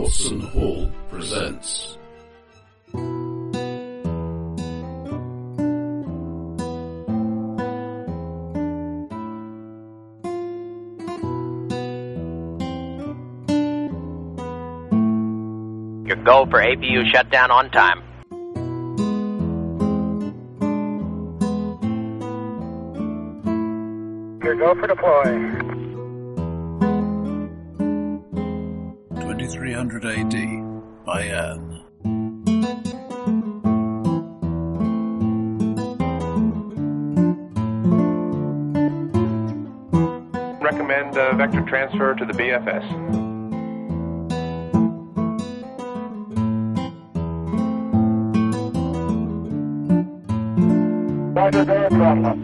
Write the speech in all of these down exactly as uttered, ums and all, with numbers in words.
Watson Hall presents. Your go for A P U shutdown on time. Your go for deploy. twenty-three hundred A D by Anne. Recommend uh, vector transfer to the B F S. Roger, there, problem.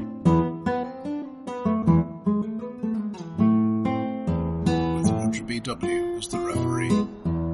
With Roger B W as the referee.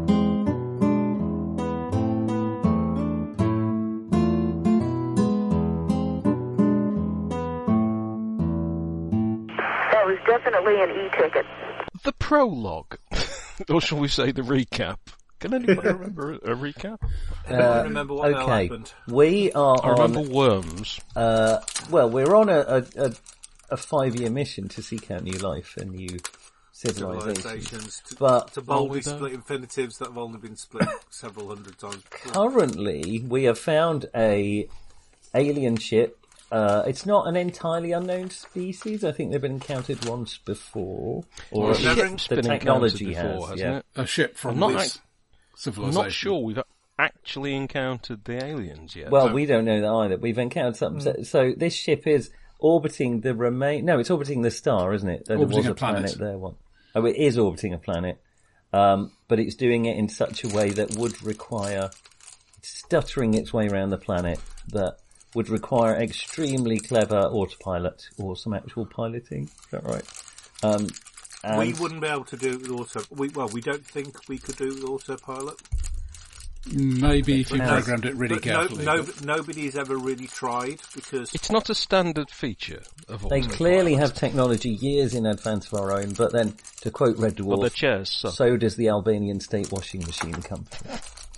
That was definitely an E-ticket. The prologue, or shall we say the recap? Can anybody remember a, a recap? I don't remember what the hell okay, happened. we are I on. remember Worms. Uh, well, we're on a, a, a, a five-year mission to seek out new life and new civilizations. Civilizations to, But to boldly we don't- split infinitives that have only been split several hundred times before. currently, we have found a alien ship. Uh, it's not an entirely unknown species. I think they've been encountered once before, or Well, at never least been the technology encountered before, has. hasn't Yeah. it? A ship from I'm not this I'm civilization. not sure we've actually encountered the aliens yet. Well, we don't know that either. We've encountered something. So, so this ship is orbiting the remain. No, it's orbiting the star, isn't it? There Orbiting was a a planet. planet. there. One. Oh, it is orbiting a planet, um, but it's doing it in such a way that would require stuttering its way around the planet. That would require extremely clever autopilot or some actual piloting. Is that right? Um, and We wouldn't be able to do it with auto. We, well, we don't think we could do it with autopilot. Maybe if you But- programmed it really But no, carefully. no, nobody's ever really tried because It's not a standard feature of They autopilot. clearly have technology years in advance of our own. But then, to quote Red Dwarf, Well, the chairs suck. so does the Albanian state washing machine company.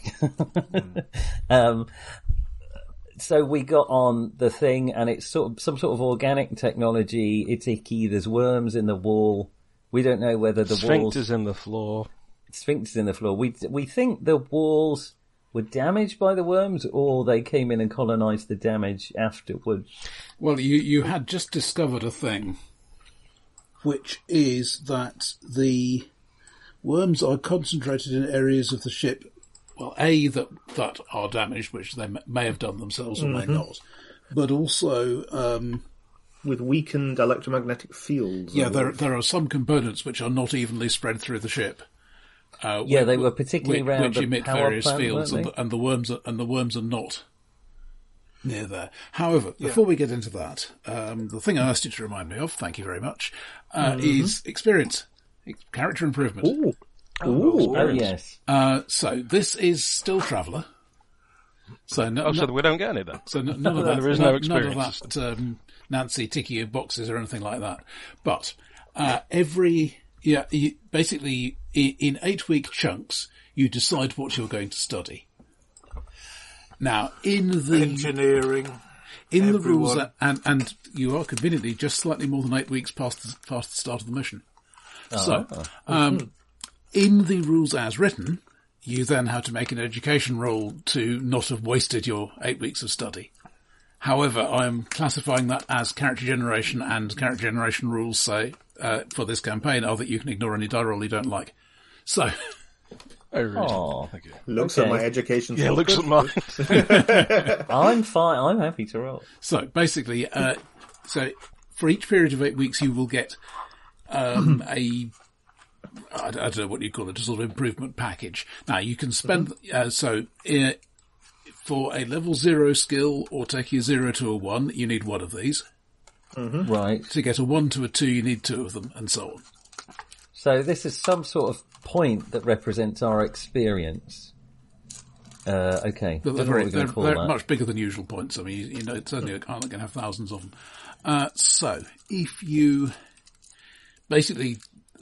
um, so we got on the thing, and it's sort of some sort of organic technology. It's icky. There's worms in the wall. We don't know whether the walls Sphincters in the floor. sphincters in the floor. We we think the walls were damaged by the worms, or they came in and colonised the damage afterwards. Well, you, you had just discovered a thing, which is that the worms are concentrated in areas of the ship, well, A, that, that are damaged, which they m- may have done themselves or may not, but also, um, With weakened electromagnetic fields. yeah, there there are some components which are not evenly spread through the ship. Uh, Yeah, which- they were particularly which, around which the emit power various plant, fields, weren't and they? the, and the worms are, and the worms are not near there. However, before we get into that, um, the thing I asked you to remind me of, thank you very much, uh, is experience, character improvement. Ooh. Oh, yes. Uh, so this is still Traveller. So no, Oh, no- so we don't get any then? so n- none of that. There is no none experience. of that um, Nancy ticky of boxes or anything like that. But uh, every yeah, you, basically in, in eight week chunks, you decide what you're going to study. Now, in the engineering. in the rules, everyone- that, and and you are conveniently just slightly more than eight weeks past the, past the start of the mission. So, um, in the rules as written, you then have to make an education roll to not have wasted your eight weeks of study. However, I'm classifying that as character generation, and character generation rules say uh, for this campaign are that you can ignore any die roll you don't like. So, Oh, really? Aw. Thank you. Looks Okay. at my education. Yeah, score. looks at mine. I'm fine. I'm happy to roll. so basically, uh, so for each period of eight weeks, you will get um, a I don't know what you call it, a sort of improvement package. Now you can spend uh, so. Uh, For a level zero skill or taking a zero to a one, you need one of these. Right. To get a one to a two, you need two of them, and so on. So this is some sort of point that represents our experience. Uh, okay. But they're, Don't know what very, we're they're, going to call they're that. much bigger than usual points. I mean, you, you know, it's only I'm not going to have thousands of them. Uh, so if you basically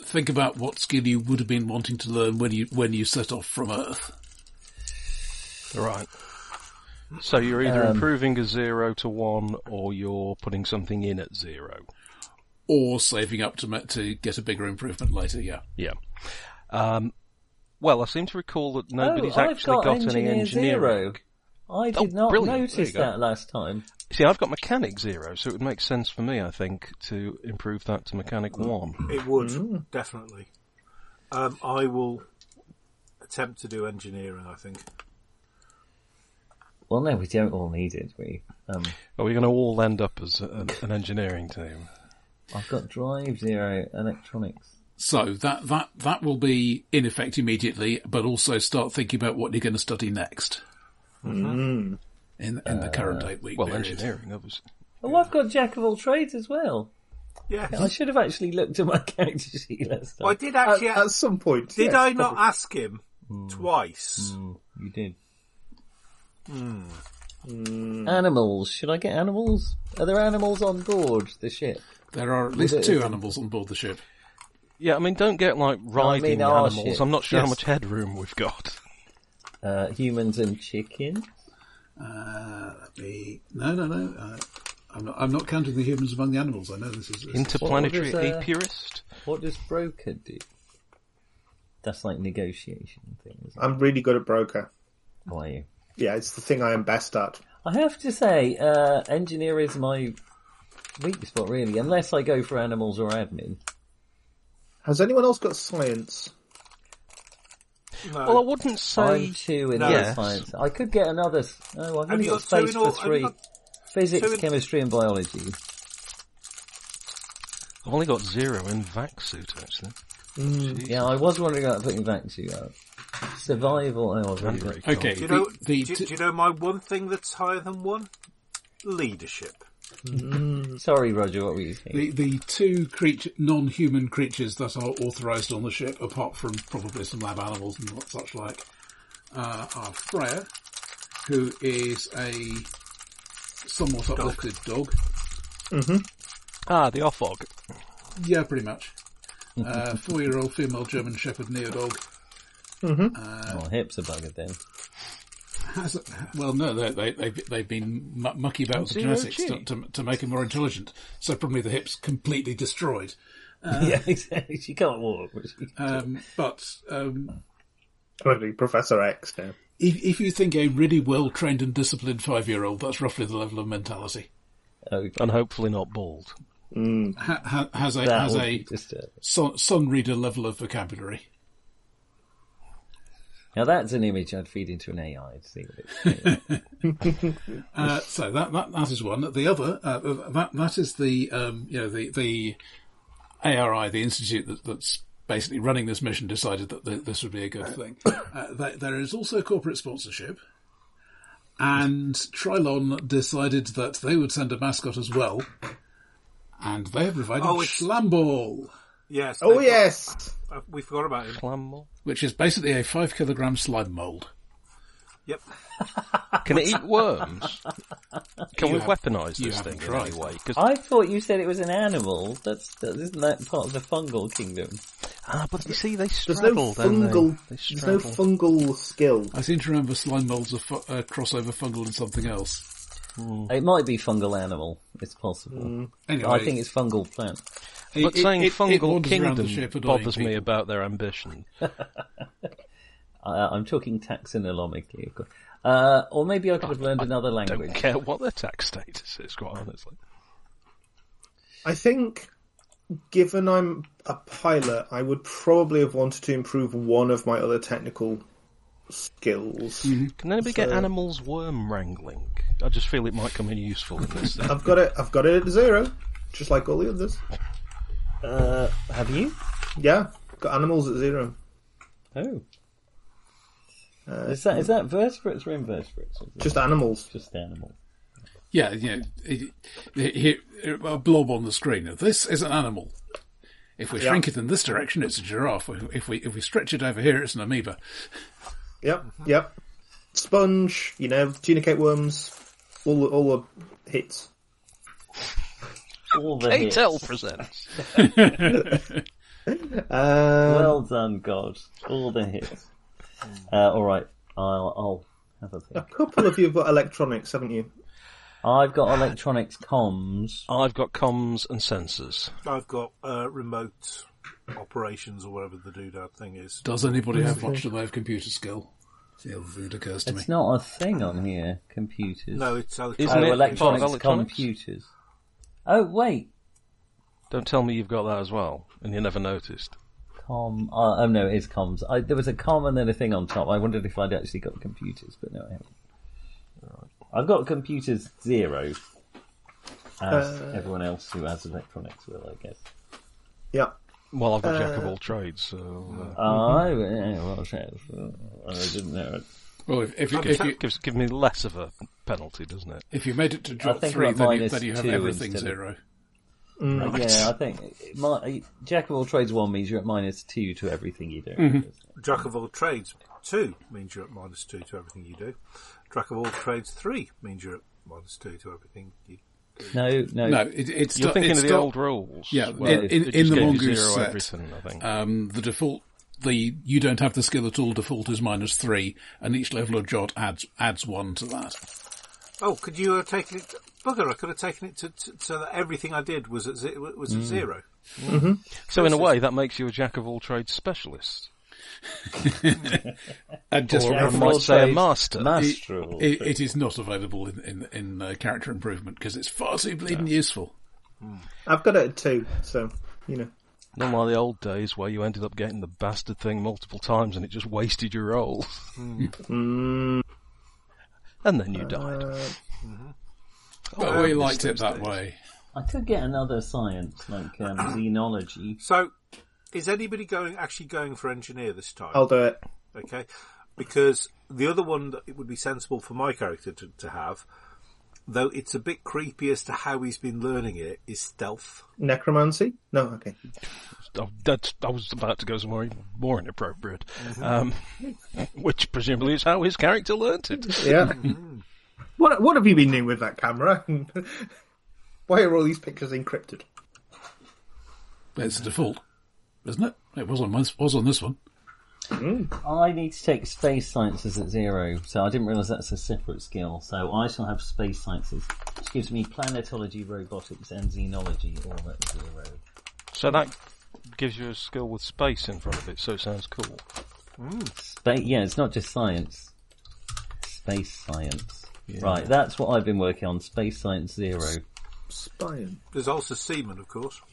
think about what skill you would have been wanting to learn when you when you set off from Earth. Right. So you're either Um, improving a zero to one, or you're putting something in at zero. Or saving up to ma- to get a bigger improvement later, yeah. Yeah. Um, well, I seem to recall that nobody's oh, I've actually got, got, any engineer engineering. Zero. I Oh, did not brilliant. There notice you go. that last time. See, I've got mechanic zero, so it would make sense for me, I think, to improve that to mechanic one. It would, definitely. Um, I will attempt to do engineering, I think. Well, no, we don't all need it. We. Um, Are we going to all end up as a, an engineering team? I've got drive zero electronics. So that, that, that will be in effect immediately, but also start thinking about what you're going to study next. Mm. In, in the current eight week Well, period. engineering, obviously. Oh, I've got jack of all trades as well. Yeah. I should have actually looked at my character sheet last time. I did actually. At, at some point. did yes, I not probably. ask him twice? Mm, you did. Hmm. Animals. Should I get animals? Are there animals on board the ship? There are at least two animals on board the ship. Yeah, I mean, don't get, like, riding our animals. ship. I'm not sure how Yes. much headroom we've got. Uh, humans and chickens? Uh, let me... No, no, no. Uh, I'm not, I'm not counting the humans among the animals. I know this is... This Interplanetary What does, uh, apiarist? What does broker do? That's like negotiation things. I'm really good at broker. How are you? Yeah, it's the thing I am best at. I have to say, uh, engineer is my weak spot, really, unless I go for animals or admin. Has anyone else got science? No. Well, I wouldn't say... I'm two in No. the Yes. science. I could get another... Oh, I've Have only you got got two space in all- for have you three. got Physics, two in- chemistry and biology. I've only got zero in vac suit, actually. Jeez. Yeah, I was wondering about putting vacuum up. Survival, oh, I've already got... Very cool. Okay, Do you know? the, the, do, do you know my one thing that's higher than one? Leadership. Sorry, Roger, what were you saying? the, the two creature, non-human creatures that are authorised on the ship, apart from probably some lab animals and what such like, uh, are Freya, who is a somewhat uplifted dog. Ah, the Offog. Yeah, pretty much. Uh, four-year-old female German Shepherd Neodog. Oh, hips are buggered then. Has a, well, no, they, they, they've, they've been mu- mucky about with the Zero genetics G. to, to, to make him more intelligent. So probably the hips completely destroyed. yeah, exactly. She can't walk. But she... Um, but um, Probably Professor X now. if, if you think a really well-trained and disciplined five-year-old, that's roughly the level of mentality. Oh, And hopefully not bald. Ha, ha, has a that has would a be disturbing. sun, sun reader level of vocabulary. Now that's an image I'd feed into an A I to see what it's Uh, so that, that that is one. The other uh, that that is the um, you know the the A R I, the institute that, that's basically running this mission, decided that th- this would be a good thing. Uh, th- there is also corporate sponsorship, and Trilon decided that they would send a mascot as well, and they have provided Oh, it's- Schlamball, Yes. Oh, they've yes! got- uh, we forgot about him. Clamble. which is basically a five kilogram slime mould. Yep. Can it eat worms? Can You we have- weaponise you this haven't thing in tried. any way? 'Cause- I thought you said it was an animal. That's that, isn't that part of the fungal kingdom? ah, but you see, they There's straddle, no don't fungal. they? They There's no straddle. fungal skill. I seem to remember slime moulds are fu- uh, crossover fungal and something else. It might be fungal animal. It's possible. Anyway, I think it's fungal plant. it- But it- saying it- it fungal wanders around the kingdom ship annoying bothers me people. about their ambition. Uh, I'm talking taxonomically, of course. Uh, or maybe I could have learned another Don't language. care what their tax status is, quite honestly. I think, given I'm a pilot, I would probably have wanted to improve one of my other technical skills. Can anybody get So- animals worm wrangling? I just feel it might come in useful in this thing. I've got it. I've got it at zero, just like all the others. Uh, have you? Yeah, got animals at zero. Oh. Uh, Is that is that vertebrates or invertebrates? Or is it just animals. just animals? Yeah, yeah. It, it, it, a blob on the screen. This is an animal. If we Yeah. shrink it in this direction, it's a giraffe. If we if we stretch it over here, it's an amoeba. Yep, yep. Sponge, you know, tunicate worms, all the, all the hits. All the hits. K-Tel presents. Um, Well done, God. All the hits. Uh, all right, I'll, I'll have a a think. couple of you have got electronics, haven't you? I've got electronics, comms. I've got comms and sensors. I've got uh, remote operations or whatever the doodad thing is. Does anybody have much in the way of computer skill? The other thing that occurs to me. It's not a thing on here. Computers. No, it's Oh, Isn't it electronics, part of electronics? computers. Oh, wait. Don't tell me you've got that as well, and you never noticed. Com. Uh, oh, no, it is comms. I, there was a com and then a thing on top. I wondered if I'd actually got computers, but no, I haven't. Right. I've got computers zero, as Uh, everyone else who has electronics will, I guess. Yeah. Well, I've got jack of Uh, all trades, so... Uh, Oh, yeah, well, shit. I didn't know it. Well, if, if, you, it if, you, gives, gives me less of a penalty, doesn't it? if you made it to drop think three, about then you, minus then you have two everything instead of- zero. Uh, Yeah, I think my, jack of all trades one means you're at minus two to everything you do. Mm-hmm. Jack of all trades two means you're at minus two to everything you do. Jack of all trades three means you're at minus two to everything you do. No, no, No, it, it's You're sto- thinking it's of the sto- old rules. Yeah, where in- they in- just in the gave you Mongoose zero set, everything, I think. Um, the default, the you don't have the skill at all default is minus three, and each level of jot adds adds one to that. Oh, could you have taken it? Bugger! I could have taken it to, to, so that everything I did was at ze- was at zero. So in a way, that makes you a jack of all trades specialist. And just Or for I Jack of might all say a trades, master. master of all it, trades. it is not available in in, in uh, character improvement because it's far too bleeding useful. I've got it at two, so, you know. Not like the old days where you ended up getting the bastard thing multiple times and it just wasted your roll. Mm, And then you died. uh, But Oh, we I liked miss it those that days. way. I could get another science like um, xenology. So, is anybody going actually going for engineer this time? I'll do it. Okay, because the other one that it would be sensible for my character to, to have, though it's a bit creepy as to how he's been learning it, is stealth. Necromancy? No, okay. Oh, that's, I was about to go somewhere even more inappropriate. Um, which presumably is how his character learnt it. Yeah. What What have you been doing with that camera? Why are all these pictures encrypted? It's the default, isn't it? It was on this, was on this one. I need to take space sciences at zero, so I didn't realise that's a separate skill. So I shall have space sciences, which gives me planetology, robotics, and xenology all at zero. So that gives you a skill with space in front of it, so it sounds cool. Space, yeah, it's not just science. Space science. Right, that's what I've been working on. Space science zero. Spying. There's also seaman, of course.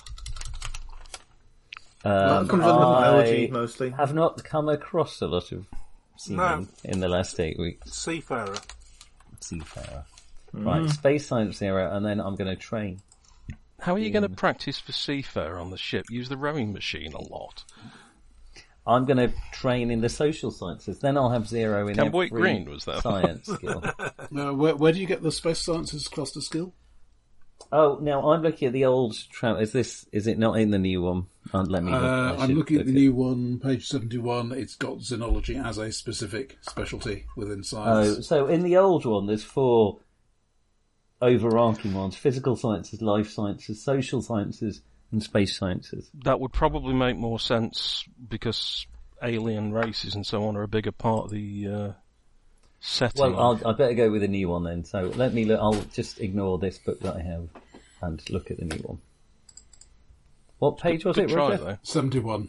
Well, Um, that comes under biology, I mostly. have not come across a lot of seamen No. in the last eight weeks. Seafarer. Seafarer. Right, space science zero, and then I'm going to train. How are you going to practice for seafarer on the ship? Use the rowing machine a lot. I'm going to train in the social sciences. Then I'll have zero in Camboy every Green was that. science skill. Now, where, where do you get the space sciences cluster skill? Oh, now I'm looking at the old. Tra- is this? Is it not in the new one? Uh, let me. Look. Uh, I I'm should looking at look the new one, page seventy-one. It's got xenology as a specific specialty within Oh, science. so in the old one, there's four overarching ones: physical sciences, life sciences, social sciences, and space sciences. That would probably make more sense because alien races and so on are a bigger part of the uh, setting. Well, I'll, I better go with the new one then. So let me look. I'll just ignore this book that I have and look at the new one. What page was Good it, try, Roger? though. seventy-one.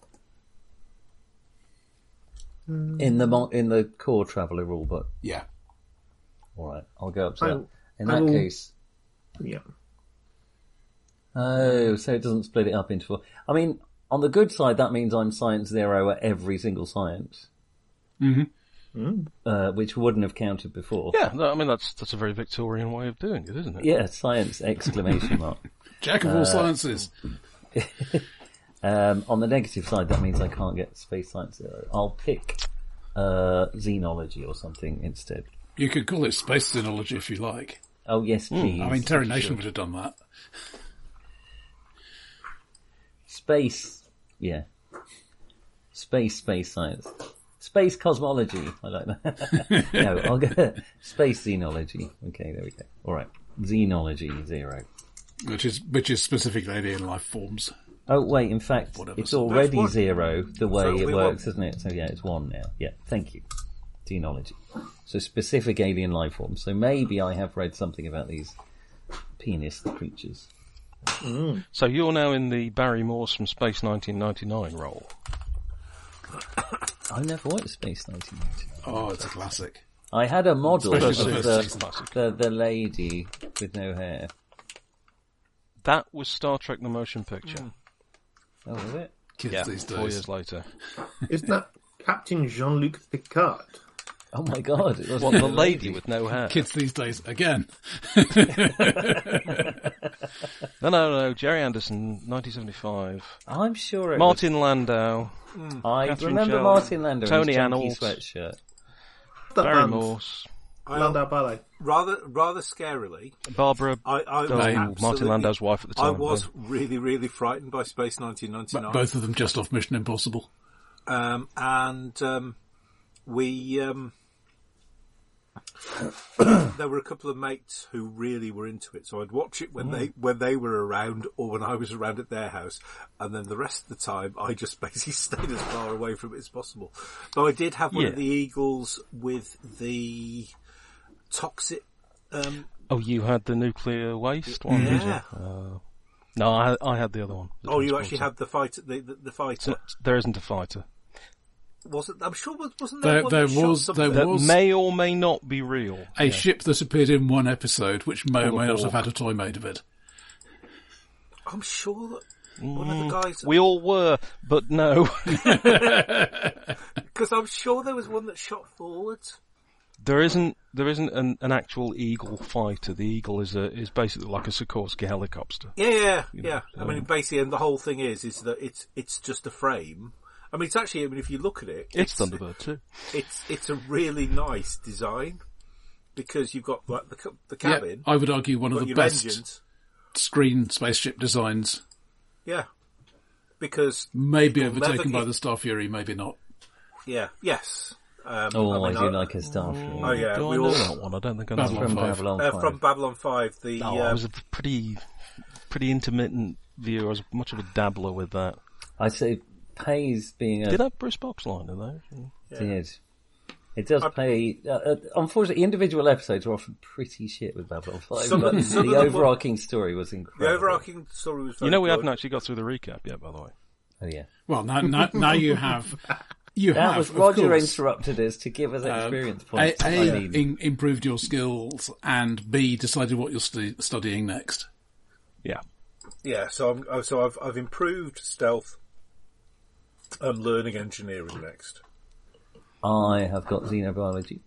In the mo- in the core traveller rulebook. Yeah. All right, I'll go up to I- that. In I that will- case, Yeah. oh, so it doesn't split it up into four. I mean, on the good side, that means I'm science zero at every single science, Mm-hmm. uh, which wouldn't have counted before. Yeah, no, I mean that's that's a very Victorian way of doing it, isn't it? Yeah, science exclamation mark. Jack of all sciences. Um, on the negative side, that means I can't get space science zero. I'll pick uh, xenology or something instead. You could call it space xenology if you like. Oh yes, please. I mean, Terry Nation would have done that. Space, yeah. Space, space science. Space cosmology. I like that. No, I'll go space xenology. Okay, there we go. All right, xenology zero. Which is which is specifically alien life forms. Oh, wait, in fact, Whatever. it's already That's one. zero the way So it we works, want- isn't it? So yeah, it's one now. Yeah, thank you. Deontology. So specific alien life forms. So maybe I have read something about these penis creatures. So you're now in the Barry Morse from Space nineteen ninety-nine role. I never watched Space nineteen ninety-nine. Oh, it's a classic. I had a model of Especially the first the, season. the, the lady with no hair. That was Star Trek the Motion Picture. Oh, was it? Kids Yeah, these four days. years later. Isn't that Captain Jean-Luc Picard? Oh my god, it was What, the lady with no hair? Kids these days, again. No, no, no. Jerry Anderson, nineteen seventy-five. I'm sure it Martin Landau, was. I Catherine remember Jones, Martin Landau in Tony his junky Annals. sweatshirt. That Barry band, Morse, Landau Ballet. Rather, rather scarily, Barbara, I, I was oh, absolutely- Martin Landau's wife at the I time. was really, really frightened by Space nineteen ninety-nine. Both of them just off Mission Impossible. Um, and um, we, um, there were a couple of mates who really were into it, so I'd watch it when they when they were around or when I was around at their house, and then the rest of the time I just basically stayed as far away from it as possible. Though I did have one Yeah. of the Eagles with the toxic. Um, Oh, you had the nuclear waste one, did you? yeah. Uh, no, I, I had the other one. the Oh, you transporter. actually had the fighter. The, the, the fighter. So, there isn't a fighter. Was it? I'm sure. Wasn't there? There, one there that shot was, something? there That was may or may not be real. a Yeah. ship that appeared in one episode, which may or Called may the not have Hawk. had a toy made of it. I'm sure that one of the guys. We all were, but no. Because I'm sure there was one that shot forwards. There isn't. There isn't an, an actual Eagle fighter. The Eagle is a is basically like a Sikorsky helicopter. Yeah, yeah, yeah. I um, mean, basically, and the whole thing is, is that it's it's just a frame. I mean, it's actually. I mean, if you look at it, It's Thunderbird too. It's it's a really nice design because you've got like the ca- the cabin, Yeah, I would argue one of got the your best engines. screen spaceship designs. Yeah, because Maybe You've got overtaken leather by kit. the Star Fury, maybe not. yeah, yes. Um, Oh, I, mean, do like a Starfleet. Oh yeah, Do I we know all that one? I don't think I know Babylon that From one. five. Babylon uh, five. from Babylon five. The Oh, I uh, was a pretty, pretty intermittent viewer. I was much of a dabbler with that. I say pays being a Did have Bruce Boxline in there? did. It does pay. Uh, uh, unfortunately, individual episodes are often pretty shit with Babylon five, Some of- but some the of them were- overarching story was the incredible. overarching story was. Very You know, we good. haven't actually got through the recap yet, by the way. Oh yeah, Well, now, now, now you have. You that have, was of Roger course, interrupted us to give us um, experience A, points. I A, need. in, improved your skills, and B, decided what you're stu- studying next. Yeah. Yeah, so I'm, oh, so I've I've improved stealth. I'm learning engineering next. I have got xenobiology.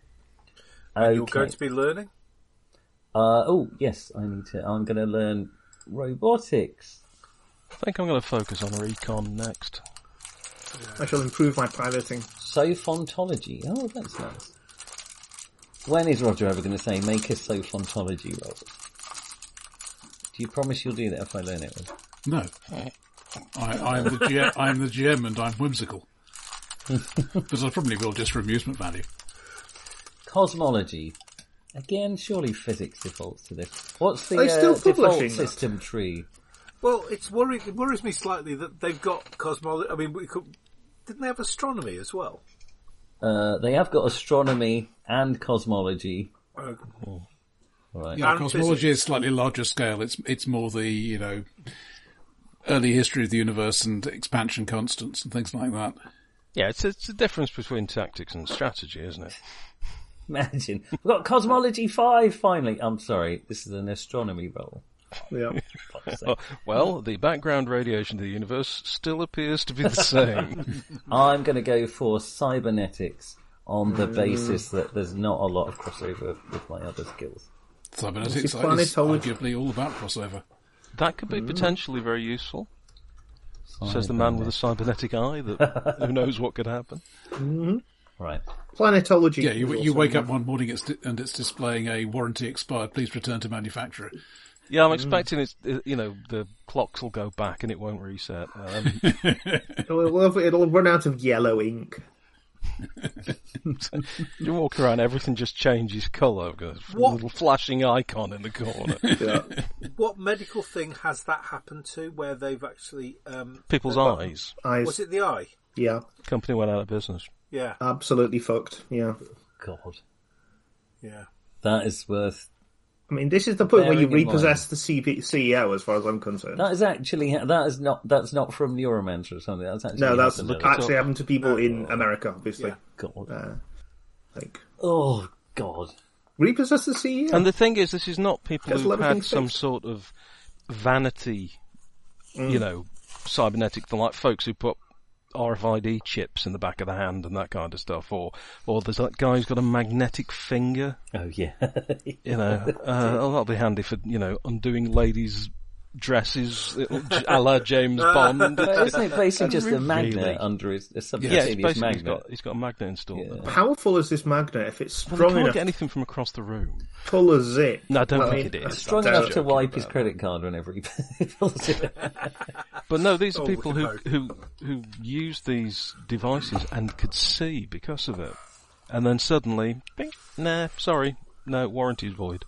And You're Okay. going to be learning. Uh, oh yes, I need to. I'm going to learn robotics. I think I'm going to focus on recon next. I shall improve my piloting. Sophontology. Oh, that's nice. When is Roger ever going to say, make a sophontology robot? Do you promise you'll do that if I learn it? No. I, I'm, the G M, I'm the G M and I'm whimsical. But I probably will just for amusement value. Cosmology. Again, surely physics defaults to this. What's the Are they still uh, default publishing that? system tree? Well, it's worry, it worries me slightly that they've got cosmology. I mean, we could, didn't they have astronomy as well? Uh, they have got astronomy and cosmology. Uh, Right. Yeah, And cosmology physics. is slightly larger scale. It's it's more the, you know, early history of the universe and expansion constants and things like that. Yeah, it's it's the difference between tactics and strategy, isn't it? Imagine. We've got Cosmology five finally. I'm sorry, this is an astronomy role. Yeah. Oh, well, the background radiation of the universe still appears to be the same. I'm going to go for cybernetics on the basis that there's not a lot of crossover with my other skills. Cybernetics Is is it planetology? arguably all about crossover. That could be potentially very useful. Says the man with a cybernetic eye that who knows what could happen. Right. Planetology. Yeah, you is you also wake up one. one morning it's di- and it's displaying a warranty expired. Please return to manufacturer. Yeah, I'm expecting it's, uh, you know, the clocks will go back and it won't reset. Um, It'll, it'll, it'll run out of yellow ink. You walk around, everything just changes colour. Goes a What? little flashing icon in the corner. Yeah. What medical thing has that happened to where they've actually... Um, People's they've got- eyes. Eyes. Was it the eye? Yeah, Company went out of business. Yeah, absolutely fucked. Yeah. God, yeah. that is worth. I mean, this is the point where you Bearing in repossess mind. the C P- C E O, as far as I'm concerned. That is actually that is not that's not from Neuromancer or something. That's actually no, that's happened. actually happened to people in America, obviously. Yeah. God. Uh, like Oh God. repossess the C E O. And the thing is, this is not people Just who've let had everything some fixed. sort of vanity, Mm. you know, cybernetic thing, like folks who put R F I D chips in the back of the hand and that kind of stuff, or or there's that guy who's got a magnetic finger, Oh yeah. you know, uh, that'll be handy for, you know, undoing ladies' dresses, a la James Bond. But isn't it basically just a Really? magnet under his a Yeah, it's subcutaneous basically he's magnet? got, he's got a magnet installed. Yeah. there. Powerful is this magnet? If it's Well, strong they can't enough, get anything from across the room. pull a zip. No, I don't Well, think I mean, it is. Strong Doubt enough it. to wipe his credit card whenever he pulls it. But no, these are Oh, people who, no. who who use these devices and could see because of it, and then suddenly, bing, nah, sorry, no, warranty's void.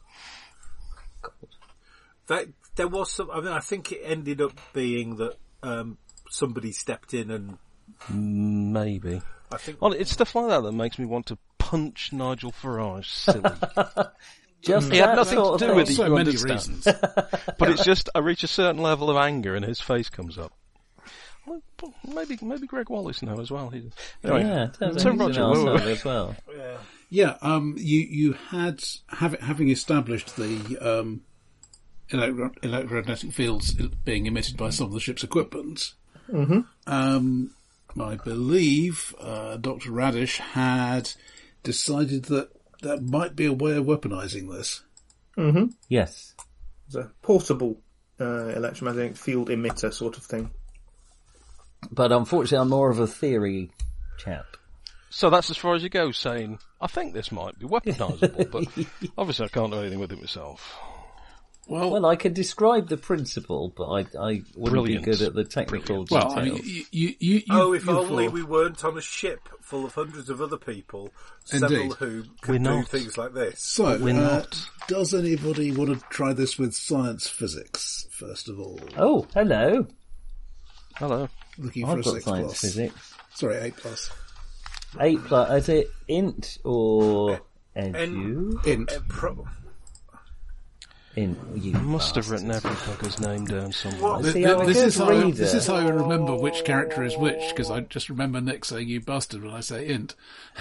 That, there was some... I mean, I think it ended up being that um, somebody stepped in and... Maybe. I think... Well, it's stuff like that that makes me want to punch Nigel Farage silly. Just He had that nothing sort to of do with thing. it. So you many understand. reasons. But it's just, I reach a certain level of anger and his face comes up. Well, maybe maybe Greg Wallace now as well. He, anyway, Yeah, turns so out he's an Roger, whoa, whoa, arsehole whoa. as well. Yeah. Yeah, um, you you had have, having established the um, electro- electromagnetic fields being emitted by some of the ship's equipment. Mm-hmm. Um, I believe uh, Doctor Radish had decided that that might be a way of weaponizing this. Mm-hmm. Yes. It's a portable uh, electromagnetic field emitter sort of thing. But unfortunately, I'm more of a theory chap. So that's as far as you go, saying, I think this might be weaponisable, but obviously I can't do anything with it myself. Well, Well, I could describe the principle, but I, I wouldn't Brilliant. be good at the technical well, I details. mean, you, you, you, you Oh, if you only thought- we weren't on a ship full of hundreds of other people, Indeed. several who We're could do not. things like this. So, We're uh, not. does anybody want to try this with science physics first of all? Oh, hello. Hello. Looking for I've a got six science plus. physics. Sorry, eight plus. Eight plus, is it int or edu? Int. Uh, pro- Int, you I must have bastard. written every fucker's name down somewhere. Th- See, th- I'm a this, good is how I, reader. this is how I remember which character is which, because I just remember Nick saying you bastard when I say int.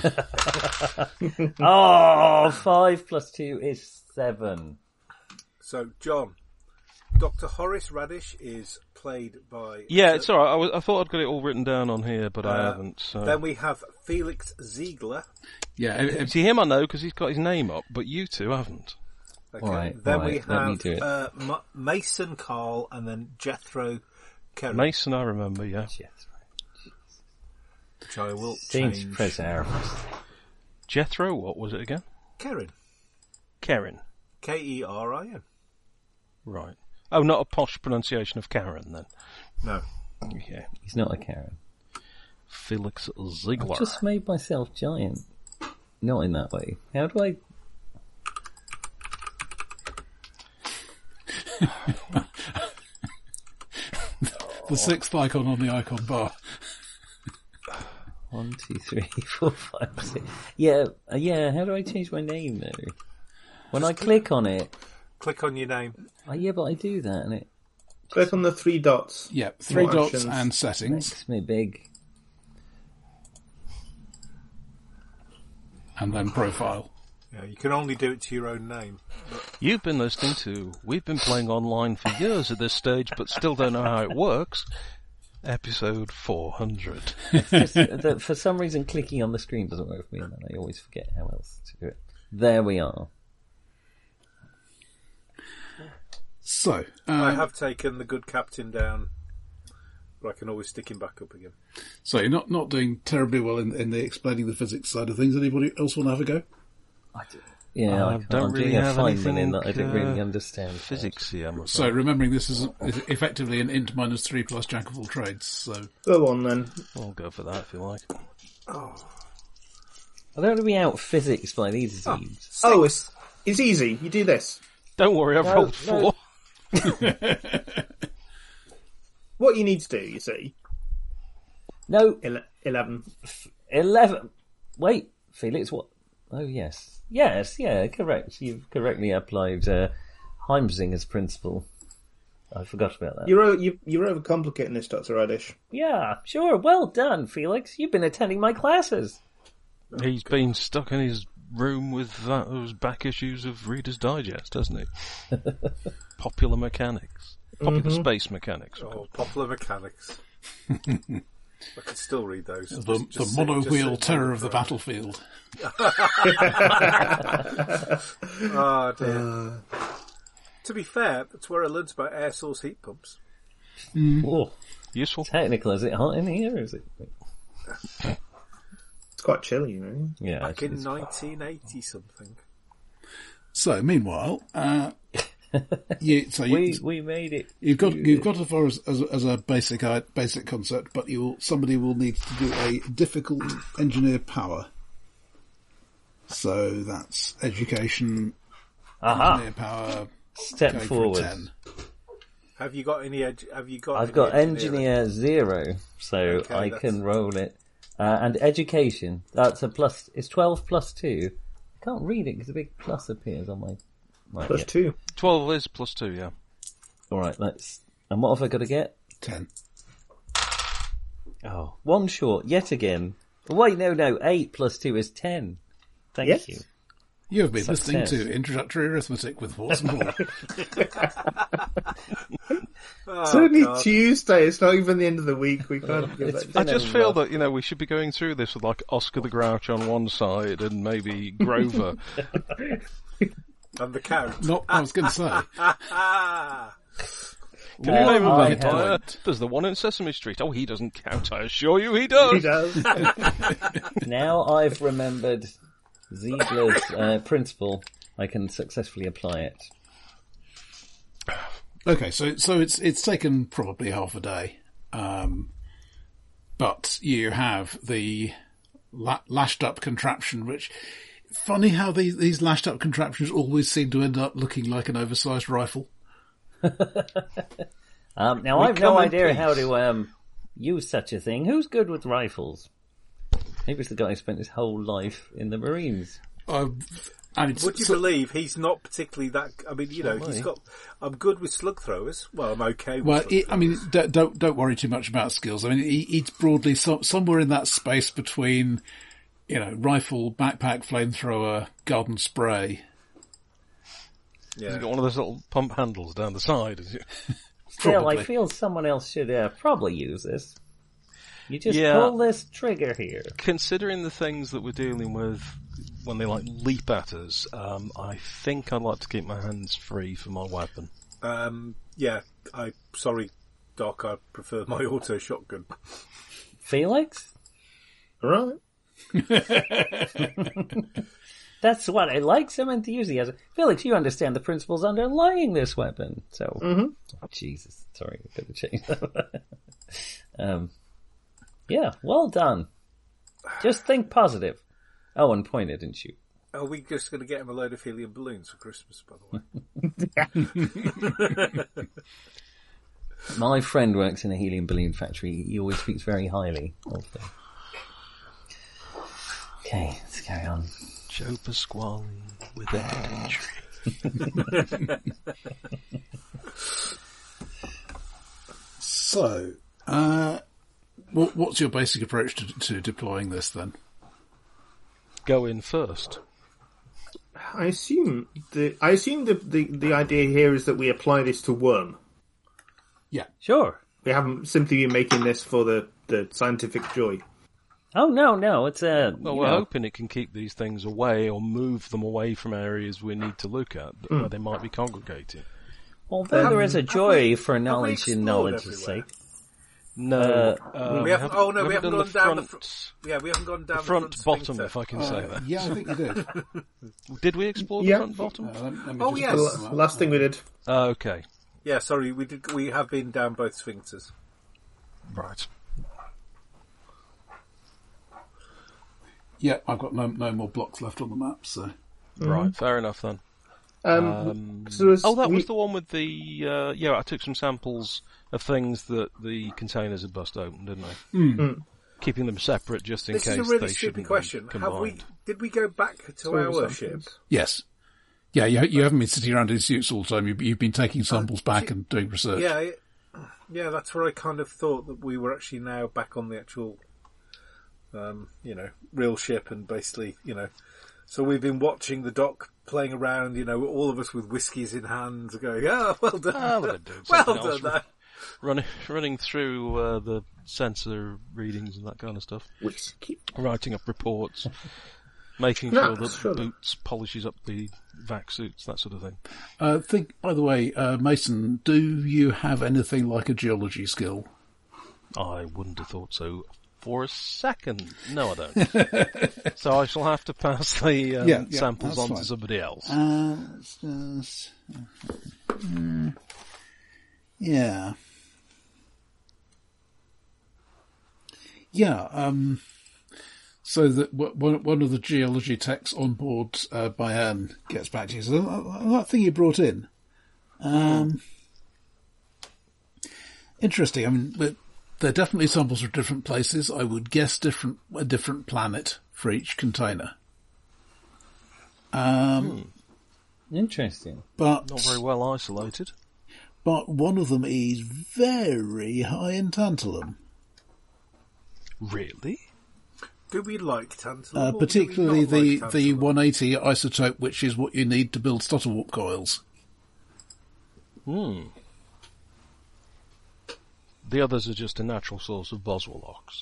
Oh, five plus two is seven. so, John, Doctor Horace Radish is played by... Yeah, it's alright. I, was- I thought I'd got it all written down on here, but I Uh, haven't. So. Then we have Felix Ziegler. Yeah, if- if- See, him I know because he's got his name up, but you two haven't. Okay. All right, then all we right, let me have do it. uh, Ma- Mason Carl and then Jethro Kerry, Mason, I remember, yeah. which I will Seems change. Preserve. Jethro, what was it again? Kerin. Karen. K E R I N. Right. Oh, not a posh pronunciation of Karen, then. No. Yeah. He's not a Karen. Felix Ziegler. I've just made myself giant. Not in that way. How do I... the sixth icon on the icon bar. One, two, three, four, five, six. Yeah, uh, yeah, how do I change my name though? When I click on it, Click on your name. oh, yeah, but I do that and it Click on the three dots. Yeah, three More dots actions. and settings, makes me big. and then profile. Yeah, you can only do it to your own name. You've been listening to We've Been Playing Online for years at this stage, but still don't know how it works. Episode four hundred. Just, that for some reason, clicking on the screen doesn't work for me, and then I always forget how else to do it. There we are. So, I um, have taken the good captain down, but I can always stick him back up again. so you're not, not doing terribly well in, in the explaining the physics side of things. Anybody else want to have a go? I do. Yeah, I I, don't I'm really doing a have Feynman anything, in that I don't really uh, understand Physicsy, I'm afraid. So, remembering this is, is effectively an int minus three plus jack of all trades. So, Go on then. I'll go for that if you like. I don't want to be out physics by these Oh, teams. Oh, it's it's easy. You do this. Don't worry, I've No, rolled no. four. What you need to do, you see, No, ele- eleven. eleven. Wait, Felix, what? Oh, yes. Yes, yeah, correct. You've correctly applied uh, Heimsinger's principle. I forgot about that. You're o- you, you're overcomplicating this, Doctor Radish. Yeah, sure. Well done, Felix. You've been attending my classes. He's been stuck in his room with that, those back issues of Reader's Digest, hasn't he? Popular Mechanics. Popular Space Mechanics. Oh, Popular Mechanics. I can still read those. The, Just- the just sit- mono just wheel sit terror down of the for- battlefield. Oh dear. To be fair, that's where I learnt about air source heat pumps. Oh, Useful. technical. Is it hot in here? Is it? It's quite chilly, right? Yeah. Back in it's- nineteen eighty something. So, meanwhile, uh, you, so you, we we made it. you've got you've got as far as, as, as a basic i- basic concept, but you will, somebody will need to do a difficult engineer power. So that's education, Aha! engineer power. Step Going for a forward. ten. Have you got any? Ed- have you got? I've any got engineering? engineer zero, so Okay, I that's- can roll it. Uh, and education, that's a plus. It's twelve plus two. I can't read it because a big plus appears on my. Right, Plus yeah. two. twelve is plus two, yeah. All right, let's. And what have I got to get? Ten. Oh, one short yet again. Wait, no, no. Eight plus two is ten. Thank Yes. you. You have been Success. listening to Introductory Arithmetic with Horse and Hall. Oh, It's only God. Tuesday. It's not even the end of the week. We can't give It's it. I been just a feel rough- that, you know, we should be going through this with like Oscar the Grouch on one side and maybe Grover. And the count. Not, I was going to say. Ah, Can Well, you name a I vampire? have- There's the one in Sesame Street. Oh, he doesn't count, I assure you he does. He does. Now I've remembered Ziegler's uh, principle, I can successfully apply it. Okay, so so it's it's taken probably half a day, um, but you have the la- lashed up contraption. Which funny how these these lashed up contraptions always seem to end up looking like an oversized rifle. Um, now We I've come no in idea peace. how to um, use such a thing. Who's good with rifles? Maybe it's the guy who spent his whole life in the Marines. Um, and it's, would you so- believe he's not particularly that? I mean, you know, Not he's me. got. I'm good with slug throwers. Well, I'm okay. With Well, slug it, I throwers. mean, don't, don't don't worry too much about skills. I mean, he, he's broadly so, somewhere in that space between, you know, rifle, backpack, flamethrower, garden spray. yeah. He's got one of those little pump handles down the side. Is it? Still, Probably. I feel someone else should uh, probably use this. You just Yeah. pull this trigger here. Considering the things that we're dealing with when they like leap at us, um, I think I'd like to keep my hands free for my weapon. Um, yeah. I sorry, Doc. I prefer my auto shotgun. Felix? Right. That's what I like, some enthusiasm. Felix, you understand the principles underlying this weapon. So, Mhm. oh, Jesus, sorry, I've got to change that. um, yeah, well done. Just think positive. Oh, and point it and shoot. Are we just going to get him a load of helium balloons for Christmas? By the way. My friend works in a helium balloon factory. He always speaks very highly of them. Okay, let's carry on. Joe Pasquale with entry. So, uh, what, what's your basic approach to, to deploying this then? Go in first. I assume the I assume the, the the idea here is that we apply this to Worm. Yeah. Sure. We haven't simply been making this for the, the scientific joy. Oh, no, no, it's a... Well, you we're know, hoping it can keep these things away or move them away from areas we need to look at where they might be congregating. although there is a joy for knowledge explored in knowledge's everywhere? sake. No, Uh, uh, We haven't- oh, no, we haven't done gone the down the front, fr- Yeah, we haven't gone down the front, the bottom, sphincter. if I can say that. Yeah, I think you did. Did we explore Yeah. the front, bottom? Uh, let, let me Oh, just yes. pull The them la- up. last thing we did. Uh, okay, Yeah, sorry, we did. We have been down both sphincters. right. Yeah, I've got no, no more blocks left on the map, so... Right, fair enough then. Um, Um, so there's- oh, that we- was the one with the... Uh, yeah, I took some samples of things that the containers had bust open, didn't I? Mm. Keeping them separate just in This case is a really they stupid shouldn't question. be Have we? combined. Did we go back to Soil our samples. ship? Yes. Yeah, you, you haven't been sitting around in suits all the time. You've, you've been taking samples back and doing research. Yeah, it- yeah. That's where I kind of thought that we were actually now back on the actual, um, you know, real ship, and basically, you know, so we've been watching the doc playing around. You know, all of us with whiskies in hand, going, "Oh, well done, Ah, well, they're doing well something done." else. That. Running, running through uh, the sensor readings and that kind of stuff. Whiskey. Writing up reports. Making No, sure that sure. Boots polishes up the vac suits, that sort of thing. Uh, think, by the way, uh, Mason, do you have anything like a geology skill? I wouldn't have thought so for a second. No, I don't. So I shall have to pass the um, Yeah, yeah, samples that's on fine. to somebody else. Uh, it's just, mm, yeah. Yeah, um, so that w- one one of the geology techs on board uh, by Anne gets back to you. So that, that thing you brought in, um, interesting. I mean, but they're definitely samples from different places. I would guess different a different planet for each container. Um, Interesting. but Not very well isolated. but one of them is very high in tantalum. Really? Do we like tantalum? Uh, or do we particularly not the, like the tantalum? one eighty isotope, which is what you need to build Stutterwarp coils. Hmm. The others are just a natural source of Boswellox.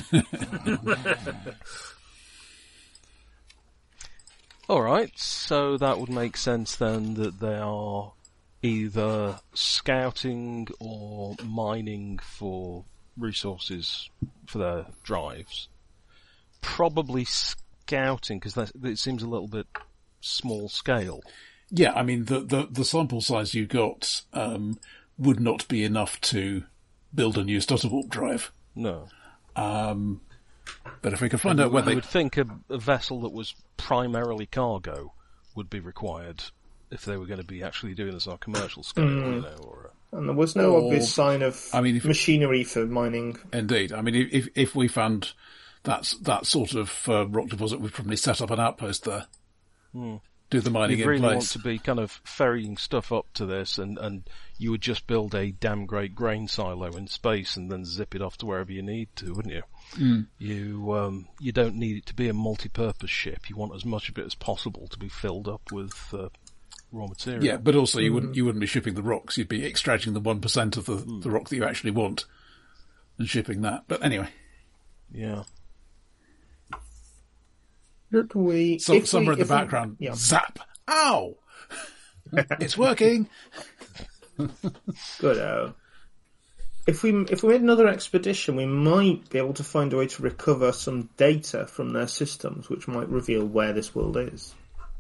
Alright, so that would make sense then that they are either scouting or mining for resources for their drives. Probably scouting, because it seems a little bit small scale. Yeah, I mean, the, the, the sample size you got um, would not be enough to build a new Stutterwarp drive. No. Um, but if we could find out whether... You would think a, a vessel that was primarily cargo would be required if they were going to be actually doing this on a commercial scale, Mm. you know, or a, And there was no Or- obvious sign of I mean, if- machinery for mining. Indeed. I mean, if if we found that, that sort of uh, rock deposit, we'd probably set up an outpost there. Hmm. Do the mining you'd in really place. want to be kind of ferrying stuff up to this, and, and you would just build a damn great grain silo in space and then zip it off to wherever you need to, wouldn't you? Mm. You um, you don't need it to be a multi-purpose ship. You want as much of it as possible to be filled up with uh, raw material. Yeah, but also you wouldn't you wouldn't be shipping the rocks. You'd be extracting the one percent of the, the rock that you actually want and shipping that. But anyway, Yeah. Should we, so, if somewhere we, in the if we- background, yeah. zap! Ow! It's working. Good. Uh, if we if we made another expedition, we might be able to find a way to recover some data from their systems, which might reveal where this world is.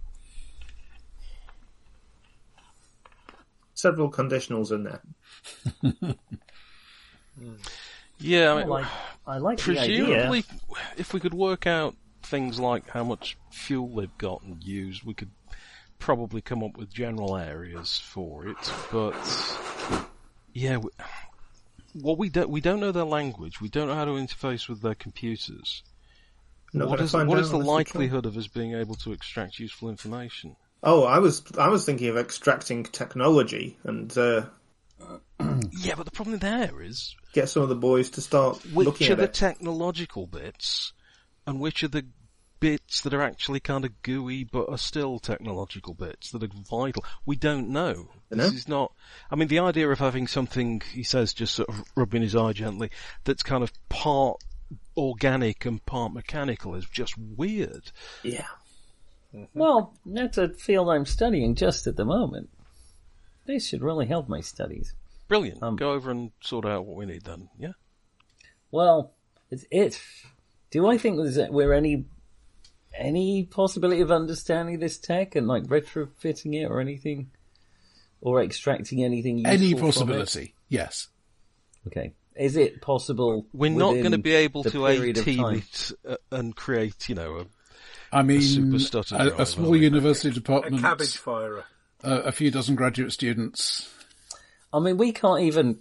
Several conditionals in there. Yeah, I I mean, like, I like the idea. presumably, if we could work out things like how much fuel they've got and used, we could probably come up with general areas for it. But yeah, we, well, we don't we don't know their language. We don't know how to interface with their computers. Not What gonna is find what out is the unless we try. likelihood of us being able to extract useful information? Oh, I was I was thinking of extracting technology and uh, Yeah, but the problem there is get some of the boys to start which looking are at the it. technological bits, and which are the bits that are actually kind of gooey but are still technological bits that are vital. We don't know. You This know? is not. I mean, the idea of having something, he says, just sort of rubbing his eye gently, that's kind of part organic and part mechanical is just weird. Yeah. Well, that's a field I'm studying just at the moment. This should really help my studies. Brilliant. Um, Go over and sort out what we need then. Yeah. Well, it's it. Do I think there's we're any any possibility of understanding this tech and like retrofitting it or anything, or extracting anything useful Any from it? possibility, yes. Okay. Is it possible? We're not within going to be able the to period of A T time? it uh, and create, you know, a, I mean, super stutter a, drive, a small are we? university A department, cabbage firer. uh, a few dozen graduate students. I mean, we can't even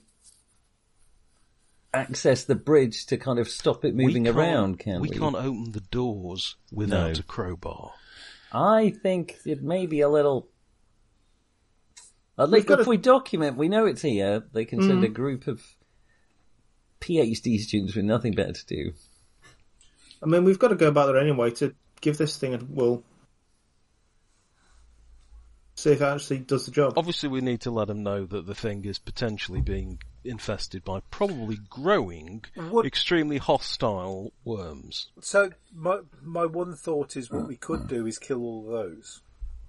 access the bridge to kind of stop it moving we can't- around, can we? We can't open the doors without No. a crowbar. I think it may be a little. At We've least got if a- we document, we know it's here. They can send a group of PhD students with nothing better to do. I mean, we've got to go about there anyway to give this thing a well. See if it actually does the job. Obviously, we need to let them know that the thing is potentially being infested by probably growing, What- extremely hostile worms. So my my one thought is what we could do is kill all those.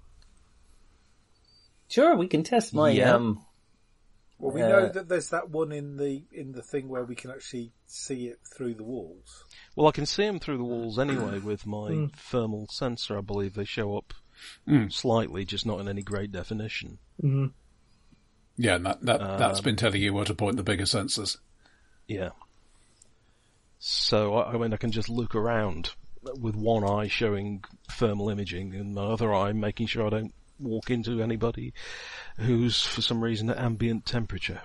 Sure, we can test my Yeah. um. Well, we Uh, know that there's that one in the in the thing where we can actually see it through the walls. Well, I can see them through the walls anyway with my thermal sensor. I believe they show up slightly, just not in any great definition. Yeah, and that, that, that's Um, been telling you where to point the bigger sensors. Yeah. So, I I mean, I can just look around with one eye showing thermal imaging and my other eye making sure I don't walk into anybody who's, for some reason, at ambient temperature.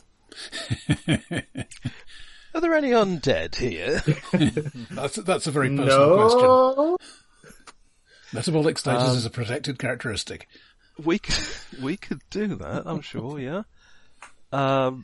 Are there any undead here? That's, that's a very personal question. No. Metabolic status Um, is a protected characteristic. We could, we could do that, I'm sure, yeah. Um,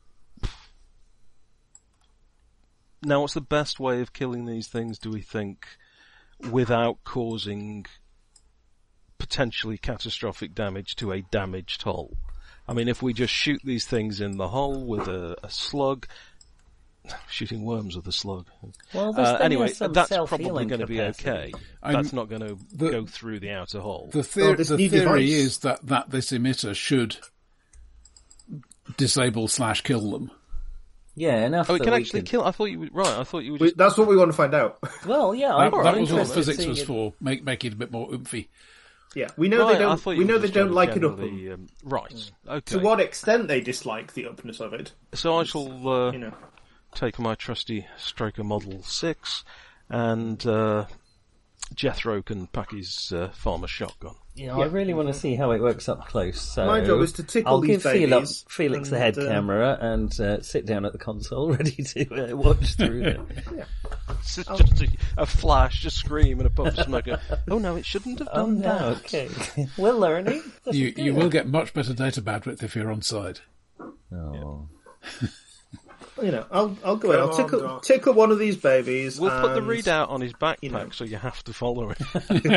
now, what's the best way of killing these things, do we think, without causing potentially catastrophic damage to a damaged hull? I mean, if we just shoot these things in the hull with a, a slug, shooting worms with a slug. Well, there's, Uh, then anyway, there's some that's probably self-healing going to be capacity. okay. I'm- That's not going to the- go through the outer hull. The, theor- Oh, this the new theory device. is that, that this emitter should disable slash kill them. Yeah, enough. Oh, it that can we actually can- kill. I thought you were right. I thought you were We, just. that's what we want to find out. Well, yeah, That, I'm that I'm was what interested in physics seeing was it. for, make, make it a bit more oomphy. Yeah, we know Right, they I don't. thought you We were know they just don't trying like to it up. generally, um, right. Okay. To what extent they dislike the upness of it, So I shall uh, you know. take my trusty Straker Model six, and uh, Jethro can pack his uh, farmer shotgun. You know, I really want to see how it works up close. So My job is to tickle I'll these give Felix, babies Felix the and, head uh, camera and uh, sit down at the console, ready to uh, watch through it. It's just a, a flash, a scream, and a puff of smoke. Oh no, it shouldn't have Oh done no, that. okay, we're learning. This You is you good. will get much better data bandwidth if you're on side. Oh. You know, I'll I'll go in. Come I'll on, tickle Doc. tickle one of these babies. We'll put the and- readout on his backpack, know. so you have to follow it.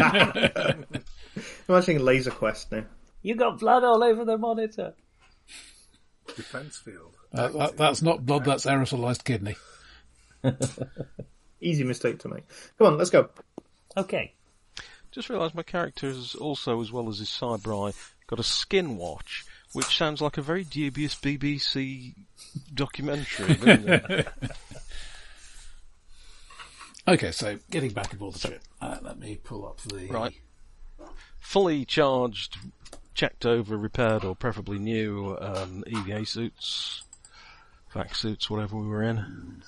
I'm watching Laser Quest now. You got blood all over the monitor. Defence field. Uh, that, that's not blood, that's aerosolized kidney. Easy mistake to make. Come on, let's go. Okay. Just realised my character is also, as well as his cyber eye, got a skin watch, which sounds like a very dubious B B C documentary, doesn't it? Okay, so getting back aboard the ship. Uh, let me pull up the... Right. Fully charged, checked over, repaired, or preferably new um, E V A suits, vac suits, whatever we were in.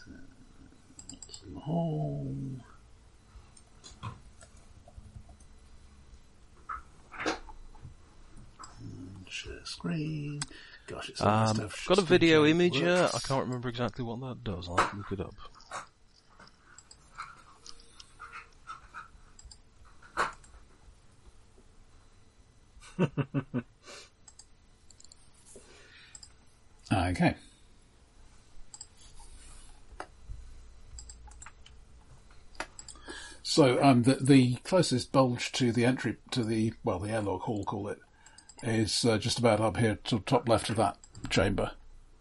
Home. Share screen. Gosh, it's nice Um, to have got a screen video share imager. works. I can't remember exactly what that does. I'll have to look it up. Okay. So, um, the, the closest bulge to the entry, to the, well, the airlock hall, call it, is uh, just about up here to the top left of that chamber.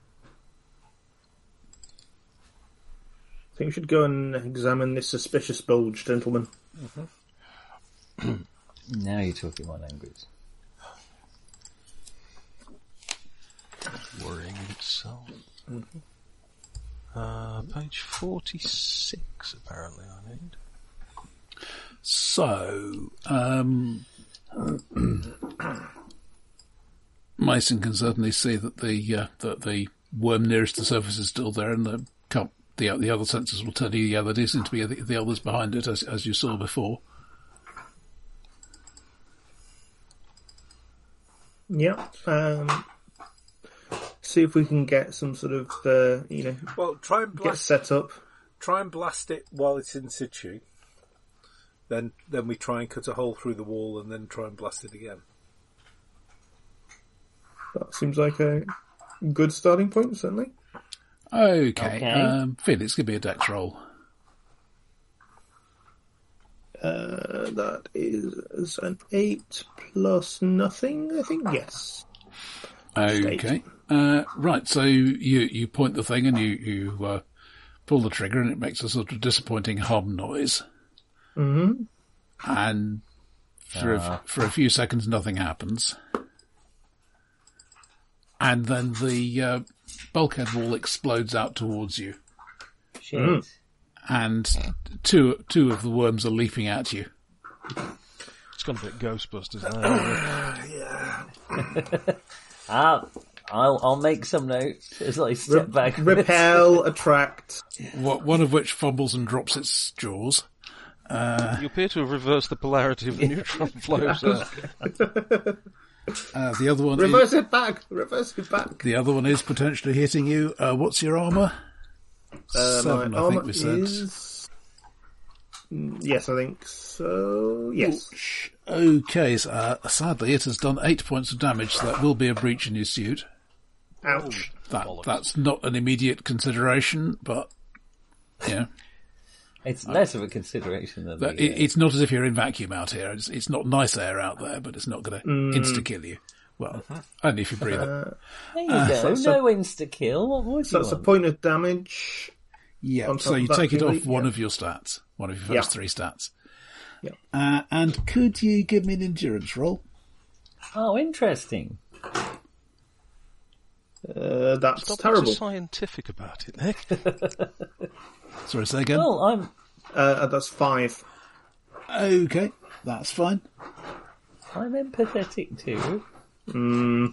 I think we should go and examine this suspicious bulge, gentlemen. Now you're talking my language. Worrying itself. Uh, page forty-six, apparently, I need. So, um, Mason can certainly see that the uh, that the worm nearest the surface is still there, and the the the other sensors will tell you, yeah, there do seem to be the, the others behind it, as as you saw before. Yeah. Um, see if we can get some sort of, uh, you know, Well, try and get blast. set up. Try and blast it while it's in situ. Then, then we try and cut a hole through the wall, and then try and blast it again. That seems like a good starting point, certainly. Okay, Okay. Um, Felix, give me a dex roll. Uh, that is an eight plus nothing, I think. Yes. Okay. Uh, right, so you, you point the thing and you, you uh, pull the trigger and it makes a sort of disappointing hum noise. Mm-hmm. And for, a, for a few seconds nothing happens. And then the uh, bulkhead wall explodes out towards you. Shit. Mm. And two two of the worms are leaping at you. It's gone a bit Ghostbusters now. Yeah. Ah, I'll I'll make some notes as I step Re- back. repel, attract. Wh- One of which fumbles and drops its jaws. You appear to have reversed the polarity of the neutron flow, sir. Uh, the other one Reverse is, it back. Reverse it back. the other one is potentially hitting you. Uh, what's your armour? Uh, Seven, my I think armor we said. is. Mm, Yes, I think so. Yes. Ouch. Okay, so, uh, sadly it has done eight points of damage, so that will be a breach in your suit. Ouch. That Bollocks. That's not an immediate consideration, but, yeah. It's less of a consideration than But the, it, it's not as if you're in vacuum out here. It's, it's not nice air out there, but it's not going to insta-kill you. Well, only if you breathe it. There you go. so- no insta-kill. What would So you that's a want? point of damage. Yeah, on so top you of that, take it off really, one yeah. of your stats, one of your first Yeah. three stats. Yeah. Uh, and could you give me an endurance roll? Oh, interesting. Uh, that's Stop terrible. being so scientific about it, Nick. Sorry, say again? Well, I'm Uh, that's five. Okay, that's fine. I'm empathetic too. Mm,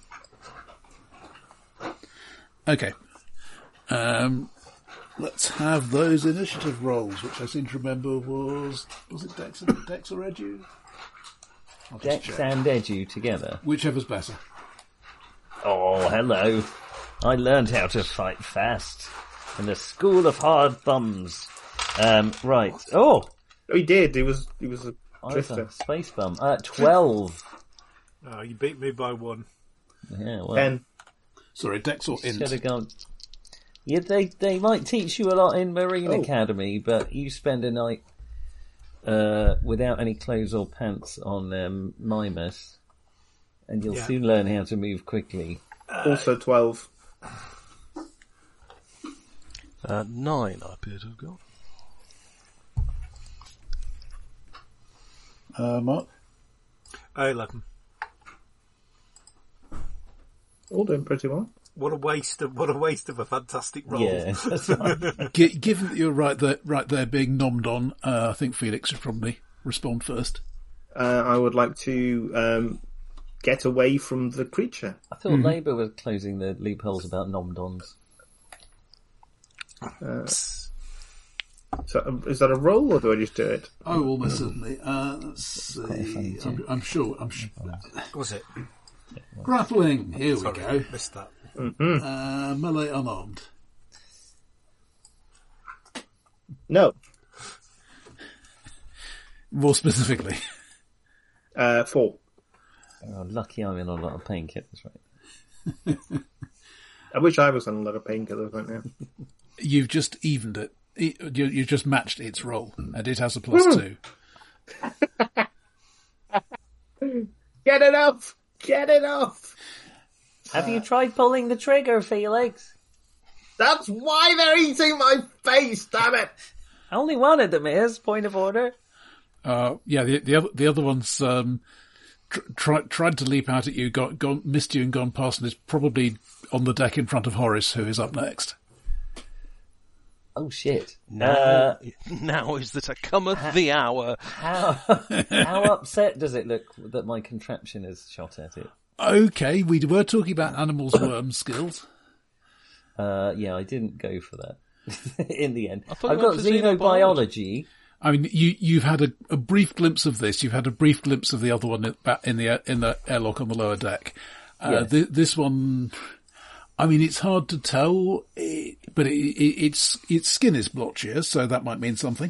Okay. Um, let's have those initiative rolls, which I seem to remember was... Was it Dex, Dex or Edu? I'll just Dex check. and Edu together. Whichever's better. Oh, hello. I learned how to fight fast in the School of Hard Bums. Um, right. Oh, oh, he did. He was. He was a I was drifter. a space bum. Uh, twelve. Oh, you beat me by one. Yeah, well, Ten. Sorry, Dex or should Int? have gone. Yeah, they they might teach you a lot in Marine Oh. Academy, but you spend a night uh, without any clothes or pants on um, Mimas, and you'll Yeah. soon learn how to move quickly. Also twelve. Uh, nine, I appear to have got. Uh, Mark? Uh, Eleven. All doing pretty well. What a waste of what a waste of a fantastic roll. Yeah, that's right. G- given that you're right there, right there being nommed on, uh, I think Felix should probably respond first. Uh, I would like to um, get away from the creature. I thought Labour was closing the loopholes about nomdons. So, um, is that a roll, or do I just do it? Oh, almost certainly. Uh, let's see. I'm, I'm sure. I'm sure. Was it? Grappling. Here we Sorry, go. missed that. Uh, melee unarmed. No. More specifically. Uh, four. Oh, lucky I'm in a lot of painkillers right I wish I was on a lot of painkillers right now. You've just evened it. E- You, you've just matched its roll, and it has a plus two. Get it off! Get it off! Have you tried pulling the trigger, Felix? That's why they're eating my face, damn it! Only one of them is, point of order. Uh, yeah, the, the other the other one's um, tr- tried tried to leap out at you, got gone, missed you, and gone past, and is probably on the deck in front of Horace, who is up next. Oh shit. Now, Uh, now is that a cometh the hour. how, how upset does it look that my contraption has shot at it? Okay, we were talking about animals' worm skills. Uh, yeah, I didn't go for that. in the end. I thought I've you got went for xenobiology. I mean, you, you've had a, a brief glimpse of this. You've had a brief glimpse of the other one in the in the airlock on the lower deck. Uh, Yes. th- this one, I mean, it's hard to tell, it, but it, it, its its skin is blotchier, so that might mean something.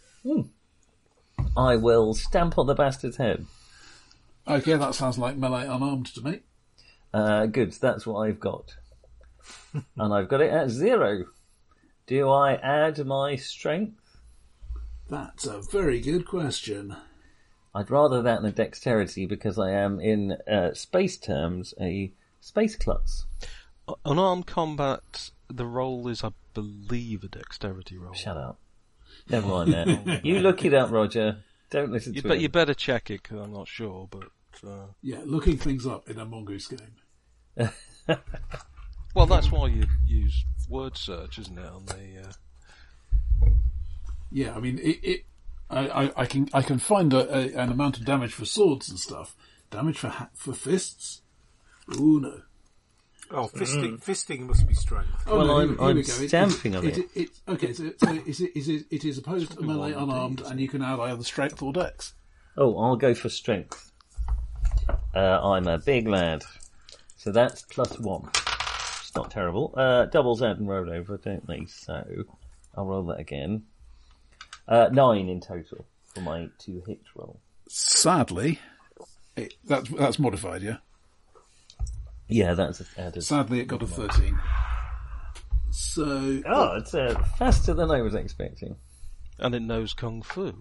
I will stamp on the bastard's head. Okay, that sounds like melee unarmed to me. Uh, good, that's what I've got. And I've got it at zero. Do I add my strength? That's a very good question. I'd rather that than dexterity because I am, in uh, space terms, a space klutz. Unarmed combat, the roll is, I believe, a dexterity roll. Shut up. Never mind that. You look it up, Roger. Don't listen You, to be- it. you better check it, because I'm not sure, but... Uh... Yeah, looking things up in a Mongoose game. Well, that's why you use word search, isn't it, on the... Uh... Yeah, I mean, it. it I, I, I can I can find a, a, an amount of damage for swords and stuff. Damage for ha- for fists? Ooh, no. Oh, fisting, fisting must be strength. Oh, Well, no, I'm- here, here I'm we go. It- stamping on it, it. it, it. Okay, so, so is it, is it, it is opposed to melee one D, unarmed, isn't and you can add either strength or dex. Oh, I'll go for strength. Uh, I'm a big lad. So that's plus one. It's not terrible. Uh, doubles add and roll over, don't they? So I'll roll that again. Uh, nine in total for my two hit roll. Sadly, it, that's that's modified, yeah. Yeah, that's added. Sadly, it got a thirteen. So, Oh, it's uh, faster than I was expecting. And it knows Kung Fu.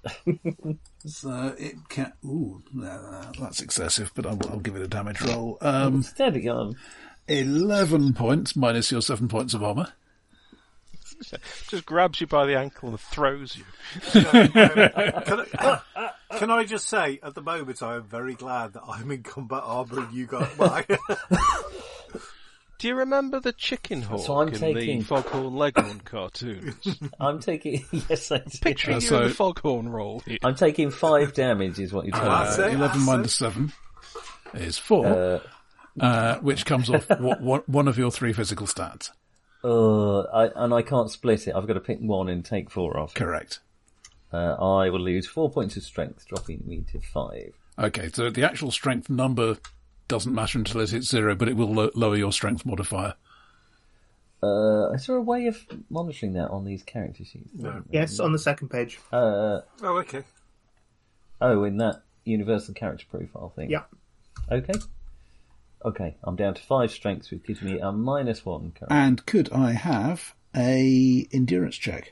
so it can. Ooh, no, that's excessive, but I'll, I'll give it a damage roll. Um, Steady on. eleven points minus your seven points of armor. Just grabs you by the ankle and throws you. Can I, can I just say, at the moment, I am very glad that I'm in combat armour and you got well, Do you remember the chicken hawk So I'm in taking- the Foghorn Leghorn cartoons? I'm taking. Yes, I do. Picturing Uh, you so- in the Foghorn role here. I'm taking five damage, is what you're telling That's me. it. Eleven minus seven is four, Uh, uh, which comes off w- one one of your three physical stats. uh, I, and I can't split it. I've got to pick one and take four off. Correct. Uh, I will lose four points of strength, dropping me to five. Okay, so the actual strength number doesn't matter until it hits zero, but it will lo- lower your strength modifier. Uh, is there a way of monitoring that on these character sheets? No. Yes, on the second page. Uh, Oh, okay. oh, in that universal character profile thing. Yeah. Okay. Okay, I'm down to five strengths, which gives me a minus one. Currently. And could I have a endurance check?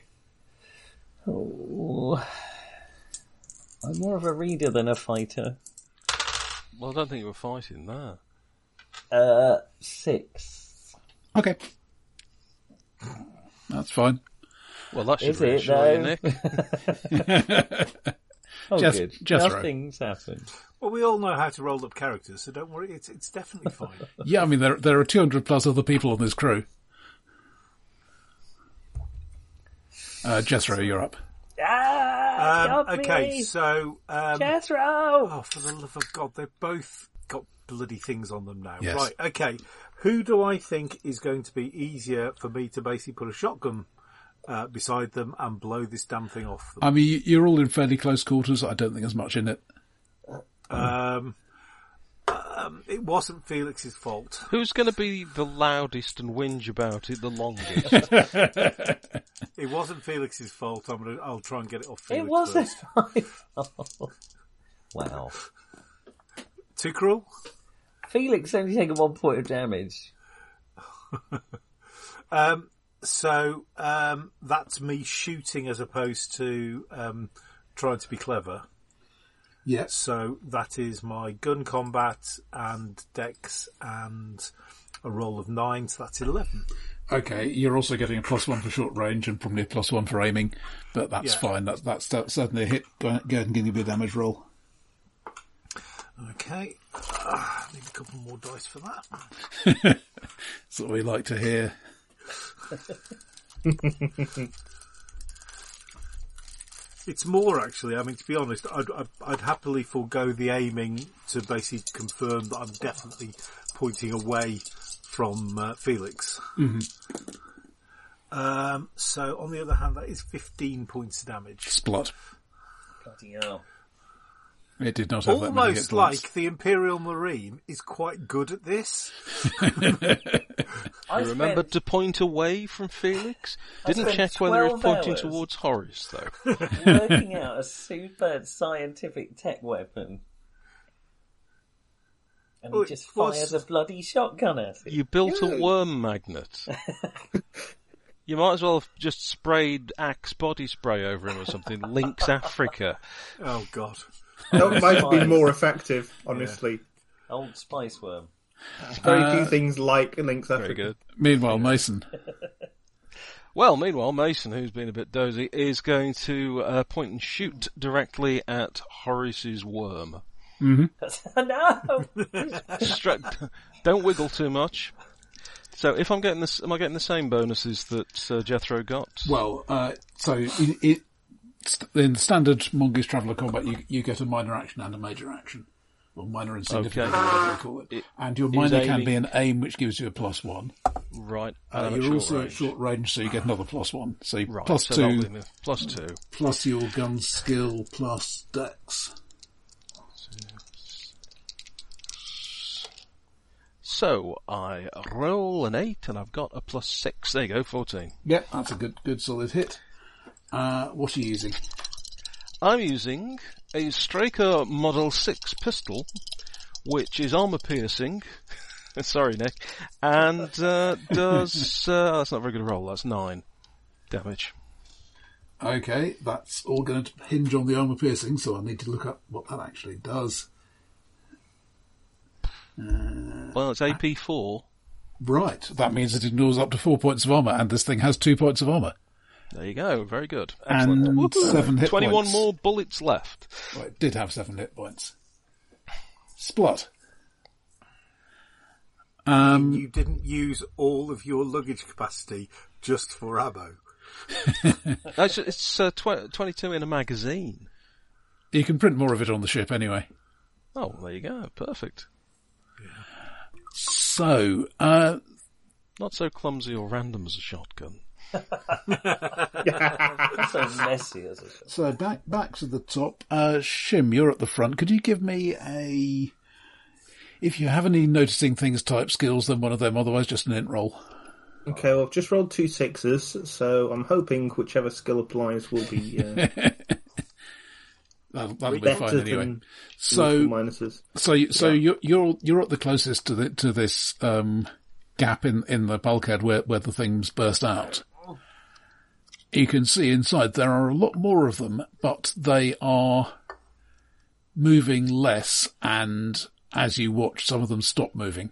Oh, I'm more of a reader than a fighter. Well, I don't think you were fighting there. Uh, six. Okay. That's fine. Well, that should Is it, reassure you, though? Nick. Oh, Just- good. just right. Nothing's happened. Well, we all know how to roll up characters, so don't worry. It's it's definitely fine. Yeah, I mean, there there are two hundred plus other people on this crew. Uh, Jethro, you're up. Ah, Um, help okay, me! so um, Jethro! oh, for the love of God, they've both got bloody things on them now. Yes. Right, okay. Who do I think is going to be easier for me to basically put a shotgun uh, beside them and blow this damn thing off them? I mean, you're all in fairly close quarters. I don't think there's much in it. Um, um, it wasn't Felix's fault. Who's going to be the loudest and whinge about it the longest? It wasn't Felix's fault. I'm gonna, I'll try and get it off Felix It wasn't first. my fault. Wow. Too cruel? Felix only taken one point of damage. Um, so um, that's me shooting as opposed to um, trying to be clever. Yes. So that is my gun combat and dex and a roll of nine, so that's eleven. Okay, you're also getting a plus one for short range and probably a plus one for aiming, but that's Yeah. fine. That's, that's that's certainly a hit. Go ahead go ahead and give me a damage roll. Okay. Uh, need a couple more dice for that. That's what we like to hear. It's more, actually. I mean, to be honest, I'd, I'd, I'd happily forego the aiming to basically confirm that I'm definitely pointing away from uh, Felix. Mm-hmm. Um, so, on the other hand, that is fifteen points of damage. Splot. Bloody hell. It did not have that many hit Almost points. like the Imperial Marine is quite good at this. I You remembered spent, to point away from Felix? I Didn't spent check whether it was twelve pointing hours. towards Horace, though. working out a super scientific tech weapon. And he Well, just what's- fires a bloody shotgun at it. You built Yeah. a worm magnet. You might as well have just sprayed Axe body spray over him or something. Lynx Africa. Oh, God. That might have been Spice. more effective, honestly. Old spice worm. Very Uh, few things like Link's Very Africa. good. Meanwhile, Mason. Well, meanwhile, Mason, who's been a bit dozy, is going to uh, point and shoot directly at Horace's worm. No! Stra- Don't wiggle too much. So, if I'm getting this, am I getting the same bonuses that uh, Jethro got? Well, uh, so in, in, in standard Mongoose Traveller combat, you, you get a minor action and a major action. Or minor and significant, Okay. whatever you call it. It And your is minor can aiming- be an aim, which gives you a plus one. Right. Uh, and I'm at you're short also range. at short range, so you get another plus one. So Right. plus so that'll two, be me- plus two. plus your gun skill, plus dex. So I roll an eight, and I've got a plus six. There you go, fourteen. Yeah, that's a good, good solid hit. Uh, what are you using? I'm using a Straker Model six pistol, which is armor piercing. Sorry, Nick. And uh, does... Uh, that's not a very good roll. That's nine damage. Okay, that's all going to hinge on the armor piercing, so I need to look up what that actually does. Well, it's A P four. Right, that means it ignores up to four points of armor, and this thing has two points of armor. There you go. Very good. Excellent. And Woohoo. seven hit twenty-one points. more bullets left. Well, it did have seven hit points. Splot. Um, You didn't use all of your luggage capacity just for ammo. It's, it's uh, tw- twenty-two in a magazine. you can print more of it on the ship anyway. Oh, there you go. Perfect. So, uh, Not so clumsy or random as a shotgun. That's so messy as a shot. so back back to the top. Uh, Shim, you're at the front. Could you give me a... If you have any noticing things type skills, then one of them, otherwise just an int roll. Okay, well, I've just rolled two sixes, so I'm hoping whichever skill applies will be uh, That'll, that'll be better fine anyway. than So, the minuses. so, you- so you're, you're, you're at the closest to the, to this, um, gap in, in the bulkhead where, where the things burst out. You can see inside there are a lot more of them, but they are moving less, and as you watch, some of them stop moving.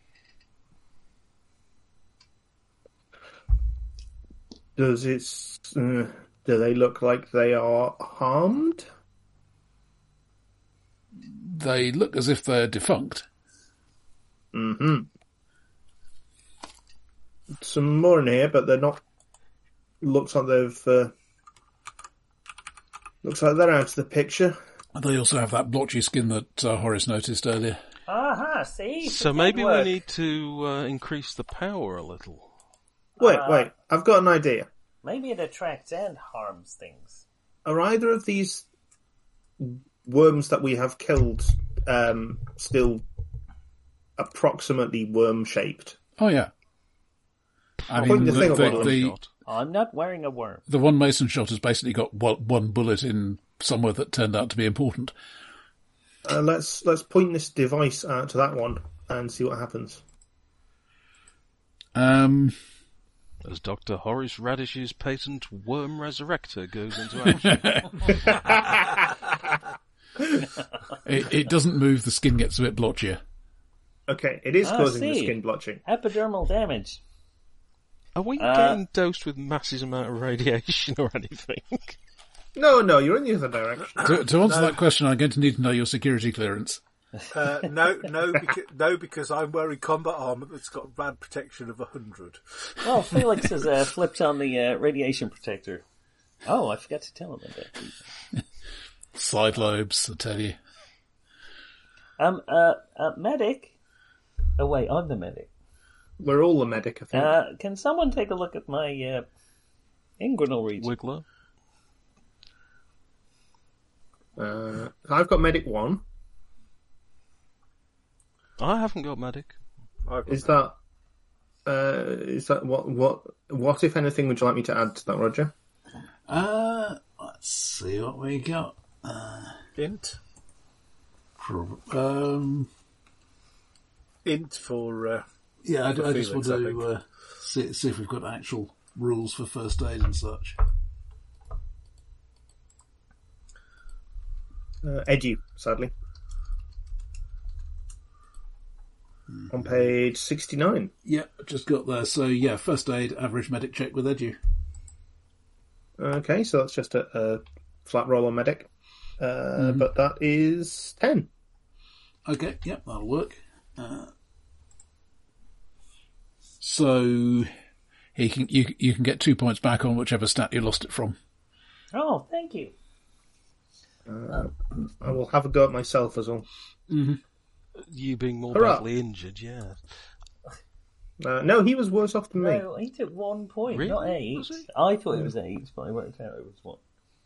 Does it... Uh, do they look like they are harmed? They look as if they're defunct. Mm-hmm. Some more in here, but they're not... Looks like they've... Uh, looks like they're out of the picture. They also have that blotchy skin that uh, Horace noticed earlier. Aha, see? So It maybe did we work. need to uh, increase the power a little. Wait, Uh, wait. I've got an idea. Maybe it attracts and harms things. Are either of these worms that we have killed um, still approximately worm-shaped? Oh yeah. I Point mean, the the, thing the, about the, Shot. I'm not wearing a worm. the one Mason shot has basically got one, one bullet in somewhere that turned out to be important. Uh, let's let's point this device out to that one and see what happens. Um, As Doctor Horace Radish's patent worm resurrector goes into action. it, it doesn't move, the skin gets a bit blotchier. Okay, it is Ah, causing the see. skin blotching. Epidermal damage. Are we Uh, getting dosed with massive amount of radiation or anything? No, no, you're in the other direction. To, to answer that question, I'm going to need to know your security clearance. Uh, no, no, because, no, because I'm wearing combat armour that's got rad protection of one hundred. Well, Felix has uh, flipped on the uh, radiation protector. Oh, I forgot to tell him that. Side lobes, I tell you. Um, uh, uh, medic. Oh wait, I'm the medic. We're all a medic, I think. Uh, can someone take a look at my uh, ingranal reads? Wiggler. Uh, I've got medic one. I haven't got medic. I've got Is that uh, is that what what what if anything would you like me to add to that, Roger? Uh, let's see what we got. int. Um, Int for. Uh, yeah, I, for I just Felix, want I to think. uh, see, see if we've got actual rules for first aid and such. Uh, Edu, sadly. On page sixty-nine. Yeah, just got there. So yeah, first aid, average medic check with Edu. Okay, so that's just a, a flat roll on medic. Uh, Mm-hmm. But that is ten. Okay, yep, that'll work. Uh, so he can you you can get two points back on whichever stat you lost it from. Oh, thank you. Uh, I will have a go at myself as well. You being more Hurrah. badly injured, yeah. Uh, no, he was worse off than me. No, he took one point, Really? not eight. Was he? I thought it was eight, but I worked out it was one.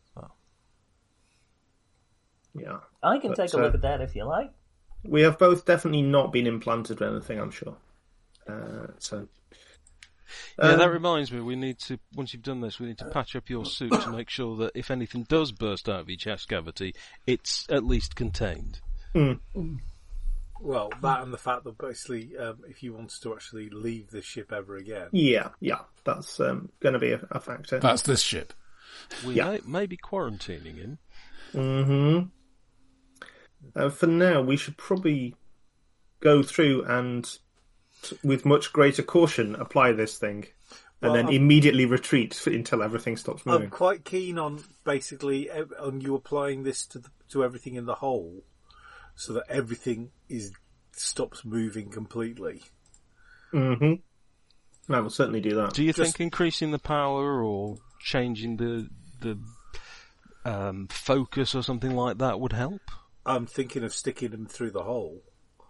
Yeah. I can But, take a uh, look at that if you like. We have both definitely not been implanted or anything, I'm sure. Uh, so. Yeah, Um, that reminds me, we need to, once you've done this, we need to patch up your suit to make sure that if anything does burst out of your chest cavity, it's at least contained. Well, that and the fact that basically, um, if you wanted to actually leave the ship ever again, Yeah, yeah, that's um, going to be a, a factor. That's this ship. We Yeah. may, may be quarantining him. hmm Uh, for now, we should probably go through and, t- with much greater caution, apply this thing, and Well, then I'm- immediately retreat until everything stops I'm moving. quite keen on basically ev- on you applying this to the, to everything in the whole, so that everything is stops moving completely. hmm I will certainly do that. Do you Just- think increasing the power or changing the the um, focus or something like that would help? I'm thinking of sticking them through the hole.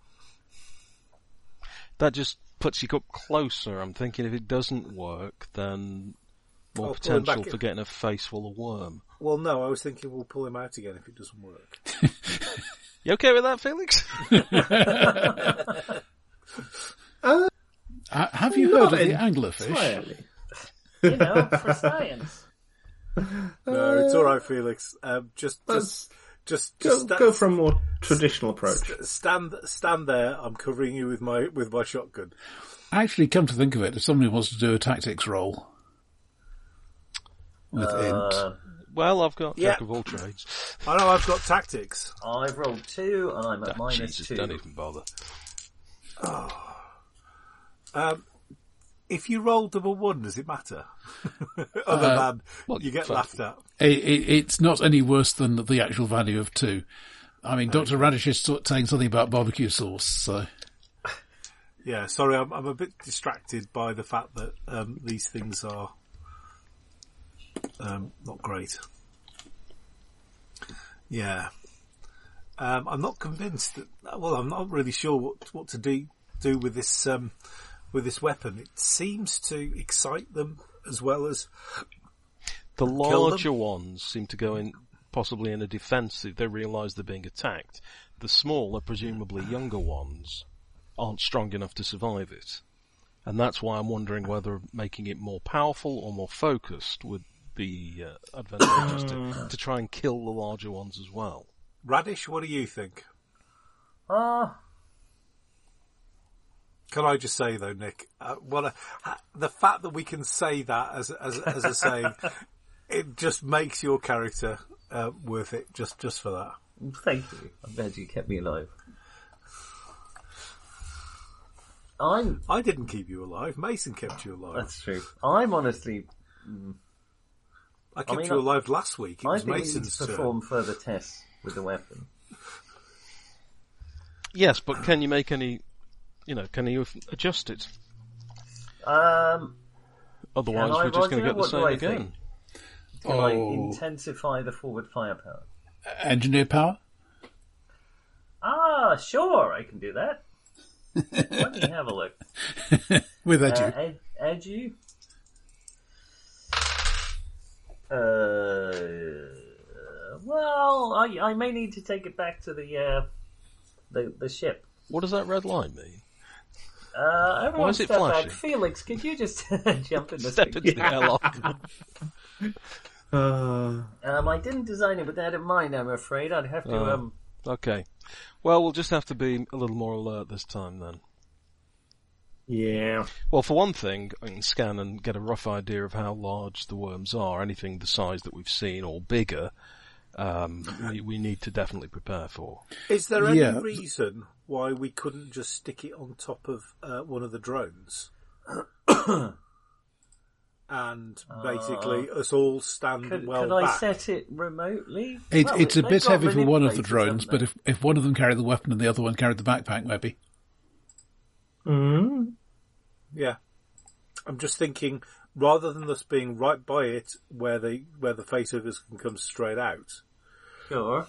That just puts you up closer. I'm thinking if it doesn't work, then more I'll pull him potential back for in. getting a face full of worm. Well, no, I was thinking we'll pull him out again if it doesn't work. You okay with that, Felix? Uh, Uh, have you Not heard of the entirely. anglerfish? You know, for science. No, it's all right, Felix. Um, just, Let's just, just, go, just sta- go for a more traditional approach. st- stand, stand there. I'm covering you with my with my shotgun. Actually, come to think of it, if somebody wants to do a tactics roll with Uh, Well, I've got Yeah. jack of all trades. I know I've got tactics. I've rolled two, and I'm at Oh, minus Jesus, two. don't even bother. Um, if you roll double one, does it matter? Other than well, you get fuck laughed you. at. int, it, it, it's not any worse than the actual value of two. I mean, Doctor Radish is sort- saying something about barbecue sauce, so... Yeah, sorry, I'm, I'm a bit distracted by the fact that um, these things are um, not great. Yeah, um, I'm not convinced that. Well, I'm not really sure what what to do do with this um, with this weapon. It seems to excite them as well as The them. larger ones seem to go in, possibly in a defensive. They realise they're being attacked. The smaller, presumably younger ones, aren't strong enough to survive it. And that's why I'm wondering whether making it more powerful or more focused would be uh, advantageous to, to try and kill the larger ones as well. Radish. What do you think? Ah, Can I just say though, Nick, uh, what a, ha- the fact that we can say that as as, as a saying, it just makes your character uh, worth it. Just just for that. thank you. I'm glad you kept me alive. I'm. I didn't keep you alive. Mason kept you alive. That's true. I'm honestly. I kept mean, you I- alive last week. It I was think we need Mason's to turn. perform further tests with the weapon. Yes, but can you make any, you know, can you adjust it? Um, Otherwise, Can I, we're just going to Roger? get the What do same I again. think? can I Oh. intensify the forward firepower? Engineer power? Ah, sure, I can do that. Let me have a look. With Uh, Edu. Ed, Edu? Uh, well, I, I may need to take it back to the, uh, the, the ship. What does that red line mean? Uh, everyone Why is it step flashing? back. Felix, could you just jump in the Step thing? into the airlock. Uh, Um, I didn't design it with that in mind, I'm afraid. I'd have to, Oh. um... Okay. Well, we'll just have to be a little more alert this time then. yeah. Well, for one thing, I can scan and get a rough idea of how large the worms are. Anything the size that we've seen or bigger, um, we, we need to definitely prepare for. Is there any Yeah. reason why we couldn't just stick it on top of uh, one of the drones? And basically us all stand Could, well could I back. set it remotely? It, Well, it's a they've bit got heavy for one of the manipulators, drones, haven't but they? if, if one of them carried the weapon and the other one carried the backpack, maybe. Mm. Yeah. I'm just thinking, rather than us being right by it, where the where the facehuggers can come straight out. Sure.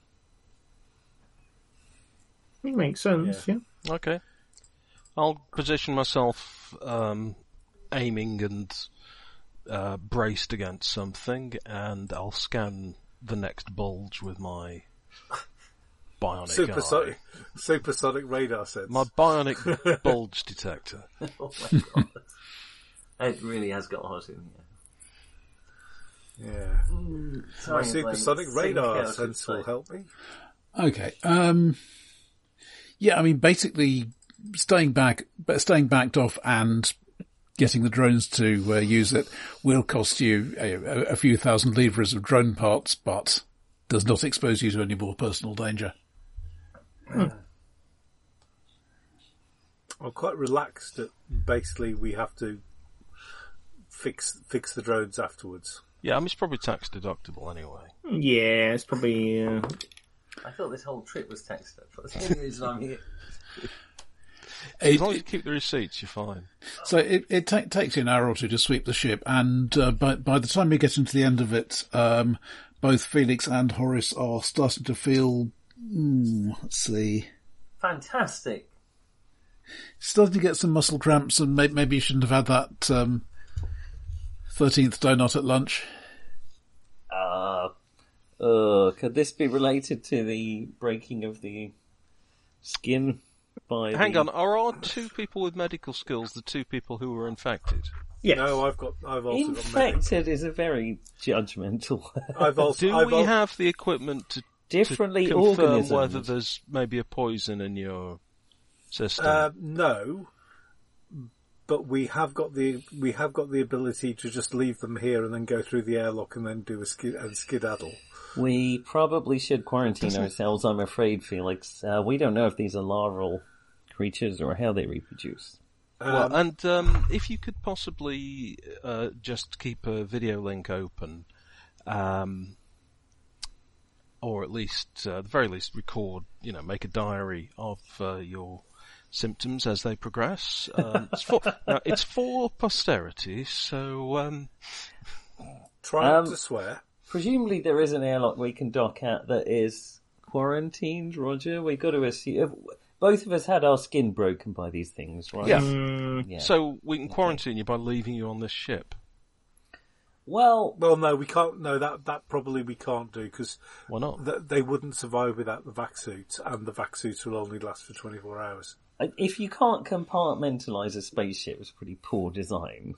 It makes sense, yeah. Okay. I'll position myself um, aiming and uh, braced against something, and I'll scan the next bulge with my bionic Supersonic, eye. supersonic radar sense. My bionic bulge detector. Oh my god. It really has got hot in here. Yeah. Mm, My time supersonic blank. radar Sync out, sense it's will like- help me. Okay. Um, yeah, I mean, basically, staying back, but staying backed off and getting the drones to uh, use it will cost you a, a, a few thousand livres of drone parts, but does not expose you to any more personal danger. I'm quite relaxed that basically we have to fix fix the drones afterwards. Yeah, I mean, it's probably tax deductible anyway. Yeah, it's probably... Uh, I thought this whole trip was taxed up. That's the only reason I'm here. As It, long as you keep the receipts, you're fine. so it, it ta- takes you an hour or two to sweep the ship, and uh, by, by the time you get into the end of it, um, both Felix and Horace are starting to feel, mm, let's see, Fantastic. starting to get some muscle cramps, and may- maybe you shouldn't have had that um, thirteenth donut at lunch. Uh, uh, could this be related to the breaking of the skin by Hang the... on, are our two people with medical skills the two people who were infected? yes. No, I've got. I've also got. Infected is a very judgmental word. I've also. Do I've we al- have the equipment to, Differently to confirm organisms. whether there's maybe a poison in your system? Uh, no, but we have got the we have got the ability to just leave them here and then go through the airlock and then do a skid and skedaddle. We probably should quarantine Doesn't- ourselves, I'm afraid, Felix. Uh, we don't know if these are larval creatures or how they reproduce. Well, and um, if you could possibly uh, just keep a video link open, um, or at least, uh, at the very least, record, you know, make a diary of uh, your symptoms as they progress. Um, it's, for, now, it's for posterity, so um, Try not Um, to swear. Presumably there is an airlock we can dock at that is quarantined, Roger. We've got to assume... Both of us had our skin broken by these things, right? yeah. Mm, Yeah. So we can quarantine you by leaving you on this ship. Well, Well, no, we can't. No, that that probably we can't do because Why not? th- they wouldn't survive without the vac suit, and the vac suit will only last for twenty-four hours. if you can't compartmentalize a spaceship, it's pretty poor design.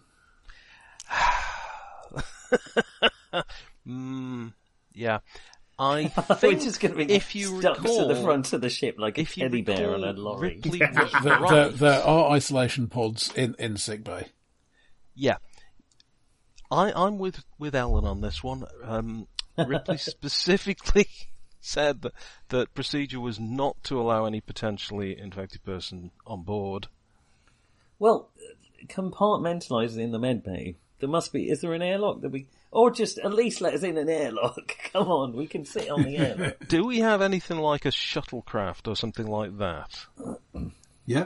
Mm, yeah. I We're think just going to be if you stuck recall, to the front of the ship like a if you teddy bear on a recall, lorry. Ripley was There, right. there, there are isolation pods in, in sickbay. Yeah. I, I'm with, with Ellen on this one. Um, Ripley specifically said that, that procedure was not to allow any potentially infected person on board. Well, compartmentalize in the med bay. There must be. Is there an airlock that we, or just at least let us in an airlock? Come on, we can sit on the airlock. Do we have anything like a shuttlecraft or something like that? Yeah.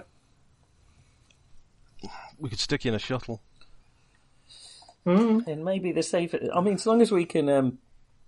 We could stick you in a shuttle. And maybe the safer. I mean, as long as we can um,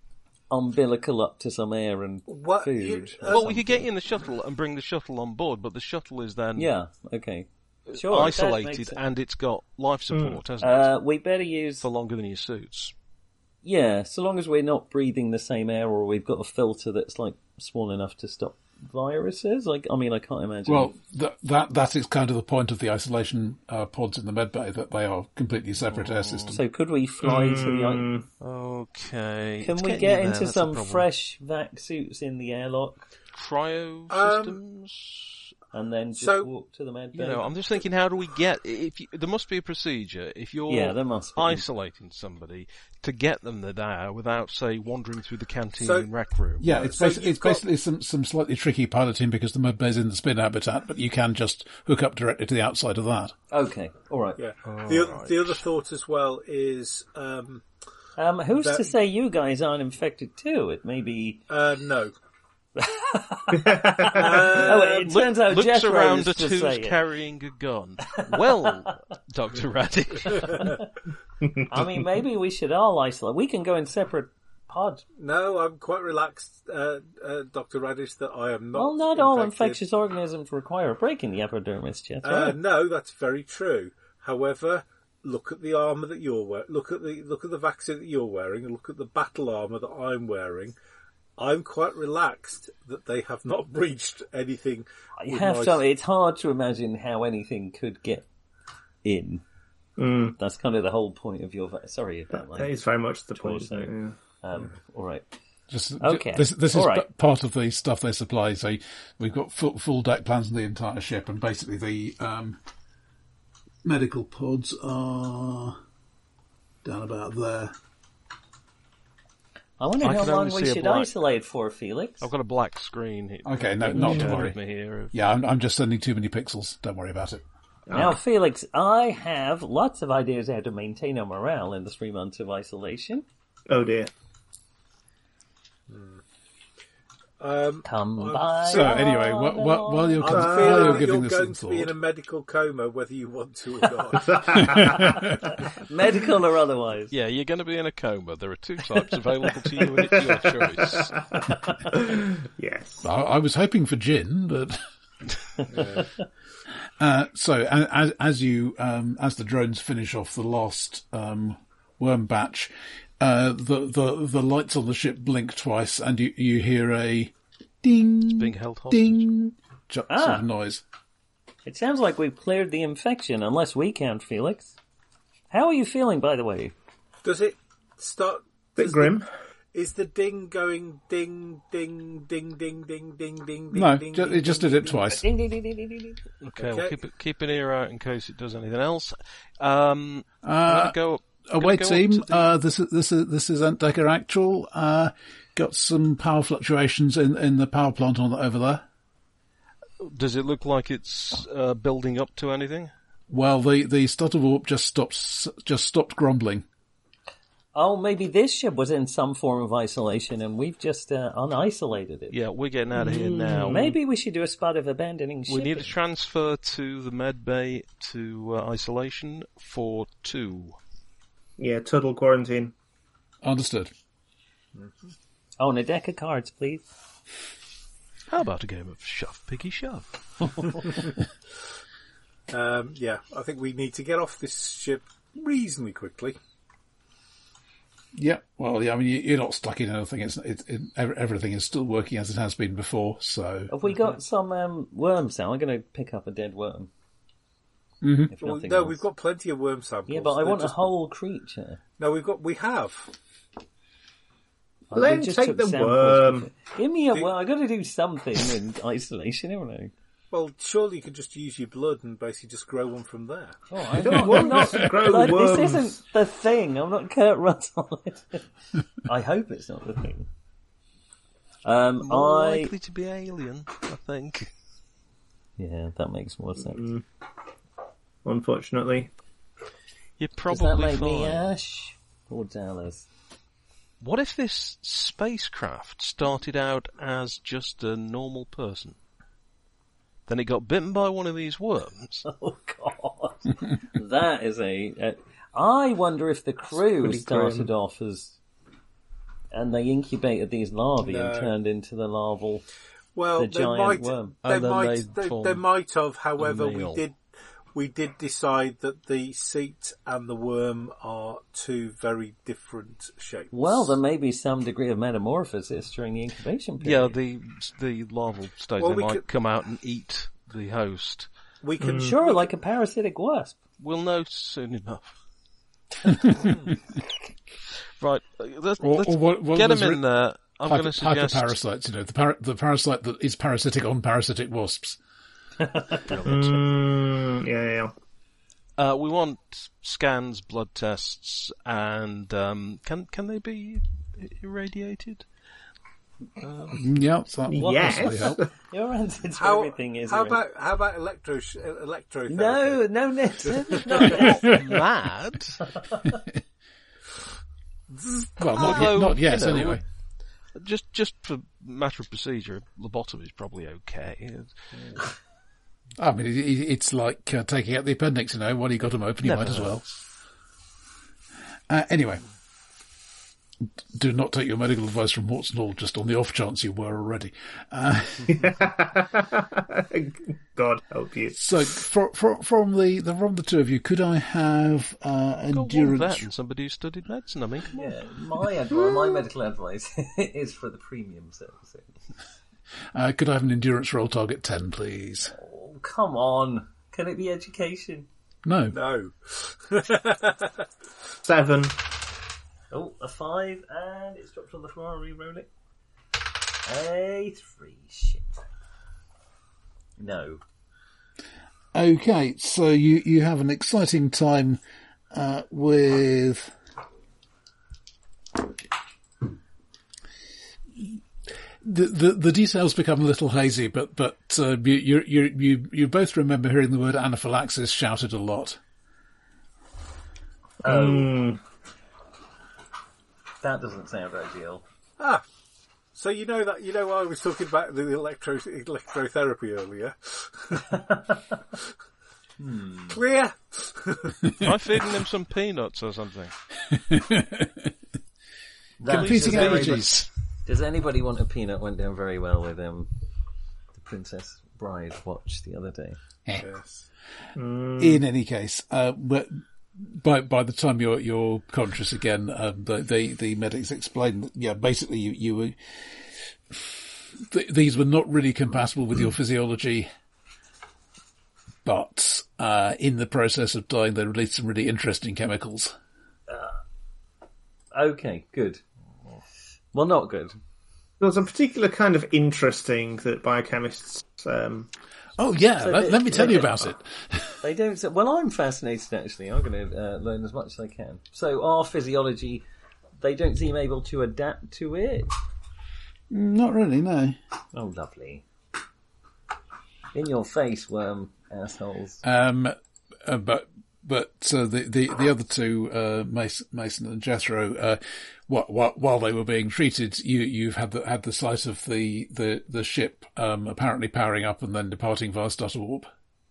umbilical up to some air and What, food. you- uh, Well, we could get you in the shuttle and bring the shuttle on board, but the shuttle is then Yeah, okay. Sure, that makes isolated sense. and it's got life support, hasn't Uh, we better use... it? For longer than your suits. Yeah, so long as we're not breathing the same air or we've got a filter that's, like, small enough to stop viruses. Like, I mean, I can't imagine... Well, that that that is kind of the point of the isolation uh, pods in the medbay, that they are completely separate air systems. So could we fly to the... Okay. Can It's we getting get you there, into that's the some problem. fresh vac suits in the airlock cryo Um, systems? and then just So- walk to the med You bay? know, I'm just thinking, how do we get? If you, there must be a procedure if you're Yeah, there must be. isolating somebody to get them there without, say, wandering through the canteen So- and rec room. Yeah, it's, So basi- you've it's got- basically some, some slightly tricky piloting because the medbay's in the spin habitat, but you can just hook up directly to the outside of that. Okay, alright. Yeah. The, oth- the other thought as well is, um, Um, who's That- to say you guys aren't infected too? It may be... uh, no. oh, it Look- turns out looks Jeff around Rose at to who's say it. carrying a gun. Well, Doctor Radish. I mean, maybe we should all isolate. We can go in separate pods. No, I'm quite relaxed, uh, uh, Doctor Radish, that I am not Well, not all infected. infectious organisms require a break in the epidermis, Jeff. Uh, no, that's very true. However, look at the armour that you're wearing. Look at the look at the vaccine that you're wearing, and look at the battle armour that I'm wearing. I'm quite relaxed that they have not breached anything. I with have my- to. It's hard to imagine how anything could get in. That's kind of the whole point of your. Va- Sorry about That that. is very much the point. Torso. isn't it? Yeah. Um, all right. Just, Okay. This, this is All right. p- part of the stuff they supply. So we've got full, full deck plans on the entire ship, and basically the um, medical pods are down about there. I wonder I how can long only we see a should black- isolate for, Felix. I've got a black screen. It- Okay, no, it not to shows worry. me here of- Yeah, I'm, I'm just sending too many pixels. Don't worry about it. Now, Felix, I have lots of ideas how to maintain our morale in the three months of isolation. Oh dear. Um, Come by. So anyway, wh- wh- while you're, I'm while feeling you're that giving you're this going some to be in a thought, medical coma, whether you want to or not. Medical or otherwise. Yeah, you're going to be in a coma. There are two types available to you, and it's your choice. Yes. I, I was hoping for gin, but uh, so a- as as you um, as the drones finish off the last um, worm batch, uh, the the the lights on the ship blink twice, and you you hear a ding, being held hostage. ding, ju- Ah. sort of noise. It sounds like we've cleared the infection, unless we count, Felix. How are you feeling, by the way? Does it start? Bit does grim. The, is the ding going ding, ding, ding, ding, ding, ding, ding, No, ding, ju- ding, it just ding, did it ding, twice. Ding, ding, ding, ding, ding, ding. Okay, Okay. we'll keep, it, keep an ear out in case it does anything else. Um, I'm Uh, gonna go. Away gonna go up team, to the- uh, this is this is this is Antdecker Actual. Uh, got some power fluctuations in in the power plant on over there. Does it look like it's uh, building up to anything? Well, the the stutter warp just stopped just stopped grumbling. Oh, maybe this ship was in some form of isolation and we've just uh, unisolated it. Yeah, we're getting out of here now. Maybe we should do a spot of abandoning ship. We need a transfer to the med bay to uh, isolation for two. Yeah, total quarantine. Understood. Oh, and a deck of cards, please. How about a game of shove, piggy, shove? Um, yeah, I think we need to get off this ship reasonably quickly. Yeah. Well, yeah. I mean, you- you're not stuck in anything. It's it, it, ev- everything is still working as it has been before. So Have we got some um, worms now? I'm going to pick up a dead worm. Mhm. If Well, nothing no, else. we've got plenty of worm samples. Yeah, but I They're want a just- whole creature. No, we've got. We have. We Then just take took the samples worm. of it. Give me a Do- worm. I've got to do something in isolation, haven't I? Well, surely you could just use your blood and basically just grow one from there. Oh, I'm don't not, want I'm not, to grow like, worms. this isn't the thing. I'm not Kurt Russell. I hope it's not the thing. Um, More I likely to be alien, I think. yeah, that makes more sense. Unfortunately. You're Does probably that make fine. me Ash or Dallas? What if this spacecraft started out as just a normal person? Then it got bitten by one of these worms. Oh God, that is a. a I wonder if the crew pretty started grim. off as and they incubated these larvae No. and turned into the larval. Well, The they giant might, worm. they And then might, they they, form they might have. However, we meal. did, we did decide that the seat and the worm are two very different shapes. Well, there may be some degree of metamorphosis during the incubation Yeah, period. the the larval stage, Well, they we might could- come out and eat the host. we can Sure, like a parasitic wasp. We'll know soon enough. Right, let's, Or- let's or what- what get was him writ- in there. I'm Hyper, going to suggest... hyperparasites, you know, the, par- the parasite that is parasitic on parasitic wasps. Mm, yeah, yeah. Uh, we want scans, blood tests, and um, can can they be irradiated? Yeah, so that will Yes. possibly help. Your answer to How, everything is how irre- about how about electro electrotherapy? No, no, no, no. Mad? Well, not, Although, yet, not yet, you know, anyway. Just just for matter of procedure, lobotomy is probably okay. I mean, it, it, it's like uh, taking out the appendix, you know. While you got them open, you Never might as hurt. well. Uh, anyway, do not take your medical advice from Watson Hall, just on the off chance you were already. Uh, God help you. so, for, for, from the, the from the two of you, could I have uh, Got one endurance? vet and somebody who studied medicine. I mean, come on. Yeah, my advice, my medical advice is for the premium servicing. Uh, could I have an endurance roll target ten, please? Oh, come on. Can it be education? No. No. Seven. Oh, a five, and it's dropped on the floor. I'll re-roll it. A three. Shit. No. Okay, so you, you have an exciting time uh, with the, the the details become a little hazy, but but uh, you you you you you both remember hearing the word anaphylaxis shouted a lot. Oh, Mm, that doesn't sound ideal. Ah, so you know that you know I was talking about the electro electrotherapy earlier. Hmm. Where? Try feeding him some peanuts or something. That- Competing does anybody- energies. Does anybody want a peanut? Went down very well with um, the Princess Bride watch the other day. Yes. In any case, uh, but by by the time you're you're conscious again, um, the, the the medics explain that yeah, basically you you were th- these were not really compatible with your physiology, but uh, in the process of dying, they released some really interesting chemicals. Okay, good. Well, not good. there's a particular kind of interesting that biochemists. Um, Oh yeah, So let, they- let me tell they- you about it. They don't. Say, well, I'm fascinated actually. I'm going to uh, learn as much as I can. So, our physiology, they don't seem able to adapt to it. Not really, no. Oh, lovely. In your face, worm assholes. Um, uh, but but uh, the, the the other two, uh, Mason, Mason and Jethro, uh, wh- wh- while they were being treated, you you've had the had the sight of the the the ship um, apparently powering up and then departing via stutter warp.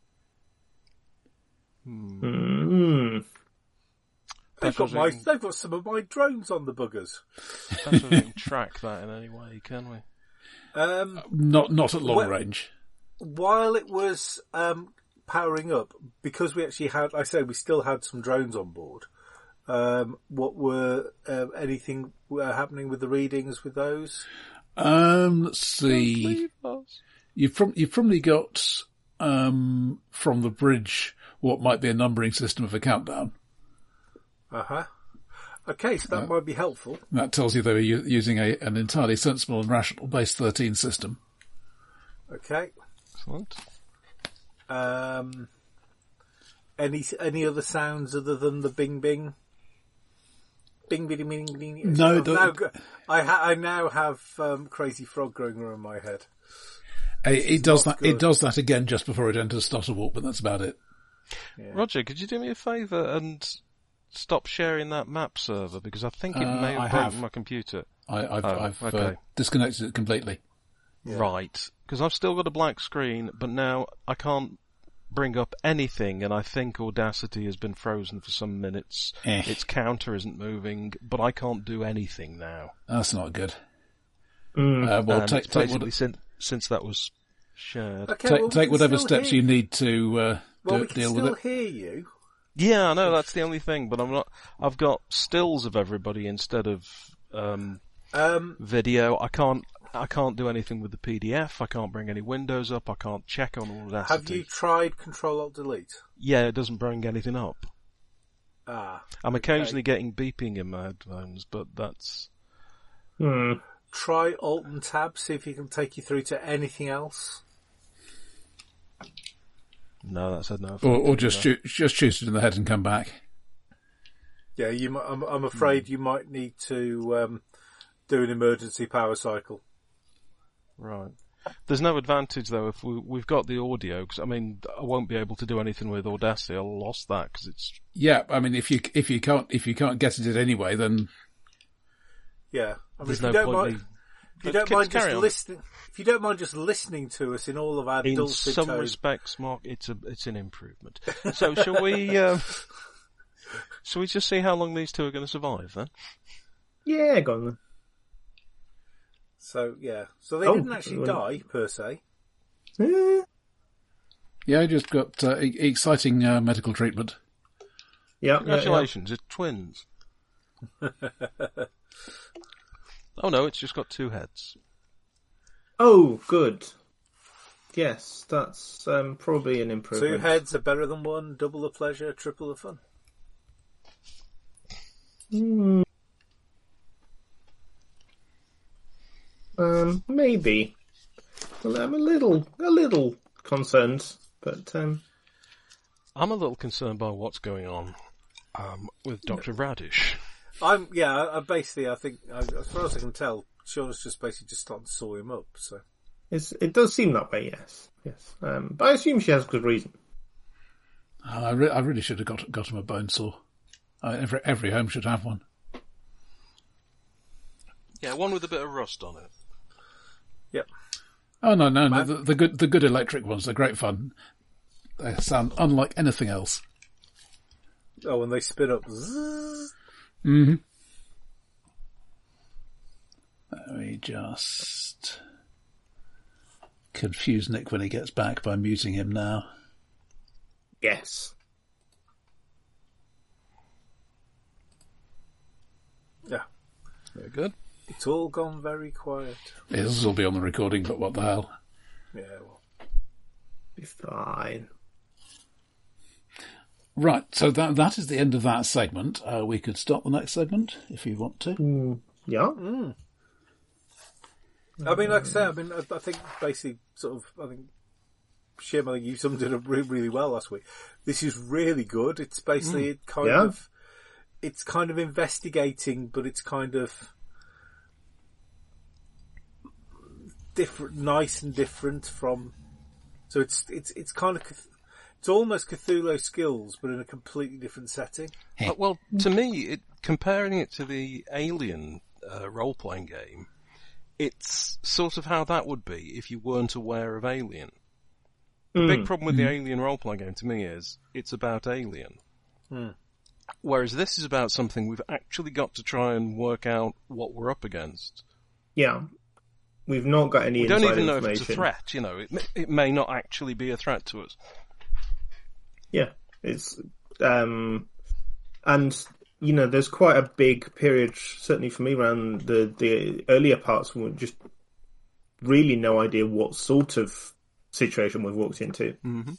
mm, They've got my, Perhaps we they've got some of my drones on the buggers. Perhaps we can track that in any way, can we? Um, Not not at long Well- range. while it was um, powering up, because we actually had, I say, we still had some drones on board. Um, what were uh, anything uh, happening with the readings with those? Um, let's see. Leave us. You've from you've probably got um from the bridge what might be a numbering system of a countdown. Uh huh. Okay, so that might be helpful. That tells you they were u- using a an entirely sensible and rational base thirteen system. Okay. Excellent. Um, any any other sounds other than the bing bing? Bing bing bing bing. No, I've the- now got- I ha- I now have um, Crazy Frog growing around my head. Uh, It does not that. It good. does that again just before it enters stutter warp, but that's about it. Roger, could you do me a favour and stop sharing that map server? Because I think it Uh, may have I broken have. my computer. I, I've, Oh, I've uh, okay. disconnected it completely. Right. Because I've still got a black screen, but now I can't bring up anything, and I think Audacity has been frozen for some minutes. Eh. Its counter isn't moving, but I can't do anything now. That's not good. Mm. Uh, well, And take, take, basically what, since, since that was shared. Okay, take, well, we take can whatever still steps hear- you need to uh, Well, do, we can deal with still it. hear you. Yeah, I know, that's the only thing, but I'm not, I've got stills of everybody instead of, um, Um, video. I can't, I can't do anything with the P D F. I can't bring any windows up. I can't check on Audacity. have you tried Control Alt Delete? Yeah, it doesn't bring anything up. Ah, I'm okay. occasionally getting beeping in my headphones, but that's... Hmm. Try Alt and Tab, see if you can take you through to anything else. No, that said no. Or, or just shoot, just shoot it in the head and come back. Yeah, you. mi- I'm, I'm afraid you might need to um, do an emergency power cycle. Right. There's no advantage though if we, we've got the audio, because I mean, I won't be able to do anything with Audacity. I'll lost that because it's... Yeah, I mean, if you if you can't if you can't get at it anyway, then Yeah, I mean, There's if no you don't point mind, me- if you Let's don't keep- mind just carry on. listening, if you don't mind just listening to us in all of our In dulcet some tones. respects, Mark, it's a it's an improvement. So shall we? Um, shall we just see how long these two are going to survive then? Yeah, go on then. So yeah, so they Oh, didn't actually well- die per se. Eh, yeah, I just got uh, e- exciting uh, medical treatment. yeah, yeah, Congratulations, it's twins. Oh no, it's just got two heads. yeah. Oh, good. Yes, that's um, probably an improvement. Two heads are better than one. Double the pleasure, triple the fun. Hmm. Um, maybe. Well, I'm a little, a little concerned, but um, I'm a little concerned by what's going on um, with Doctor Radish. I'm yeah. I, I basically, I think, I, as far as I can tell, Sean's just basically just starting to saw him up. So it's, it does seem that way. Yes, yes. Um, but I assume she has good reason. Oh, I, re- I really should have got got him a bone saw. Uh, every every home should have one. Yeah, one with a bit of rust on it. yep. Oh no, no, no! The, the good the good electric ones, they're great fun. They sound unlike anything else. Oh, and they spin up. Zzz. Mm-hmm. Let me just confuse Nick when he gets back by muting him now. Yes. Yeah, Very good. it's all gone very quiet. This will be on the recording, but what the hell? Yeah, well, Be fine. Right, so that that is the end of that segment. Uh, we could start the next segment if you want to. Mm, yeah. I mean, like I say, I mean, I, I think basically, sort of, I think, Shim, I think you summed it up really, really well last week. This is really good. It's basically it kind Yeah. of, it's kind of investigating, but it's kind of different, nice and different from. So it's it's it's kind of Cth- it's almost Cthulhu Skills, but in a completely different setting. Uh, well, to me, it, comparing it to the Alien uh, role-playing game, it's sort of how that would be if you weren't aware of Alien. The big problem with the Alien role-playing game, to me, is it's about Alien. Hmm. Whereas this is about something we've actually got to try and work out what we're up against. Yeah. We've not got any We don't inside even know if information. it's a threat, you know. It may, it may not actually be a threat to us. Yeah, it's um, and you know, there's quite a big period, certainly for me, around the the earlier parts when we just really no idea what sort of situation we've walked into. Mm-hmm.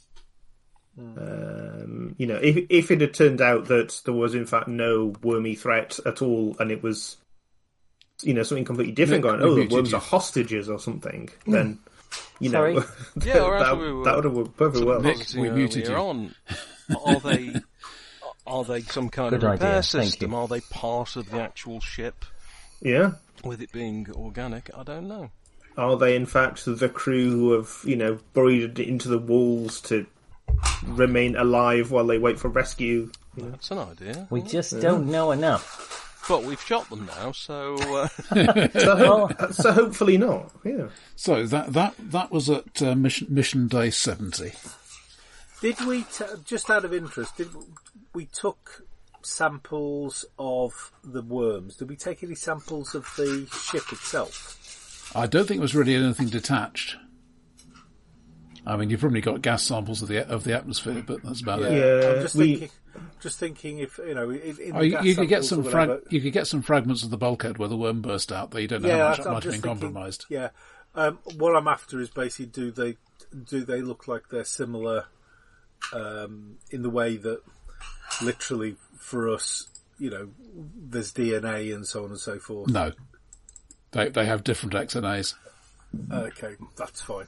Um, you know, if if it had turned out that there was in fact no wormy threat at all, and it was, you know, something completely different Nick, going, we oh, the muted worms you. are hostages or something, then you Sorry? know, Yeah, or that, as we were that would have worked perfectly well. Nick, Positing we muted earlier you. on, are they are they some kind Good of repair idea, thank system? you. Are they part of the actual ship? Yeah. With it being organic, I don't know. Are they, in fact, the crew who have, you know, burrowed into the walls to remain alive while they wait for rescue? You know? That's an idea. We just don't know enough. But we've shot them now, so uh, So, ho- so hopefully not. Yeah. So that that that was at uh, mission mission day seventy. Did we, t- just out of interest, did we took samples of the worms? Did we take any samples of the ship itself? I don't think it was really anything detached. I mean, you've probably got gas samples of the of the atmosphere, but that's about Yeah, it. Yeah, I'm just we- thinking. Just thinking, if you know, in, in Oh, the you, gas you could get samples some or frag- whatever- you could get some fragments of the bulkhead where the worm burst out. That you don't know yeah, how much I'm that might have just been thinking, compromised. Yeah, um, what I'm after is basically, do they do they look like they're similar um, in the way that literally for us, you know, there's D N A and so on and so forth. No, they they have different X N As. Okay, that's fine.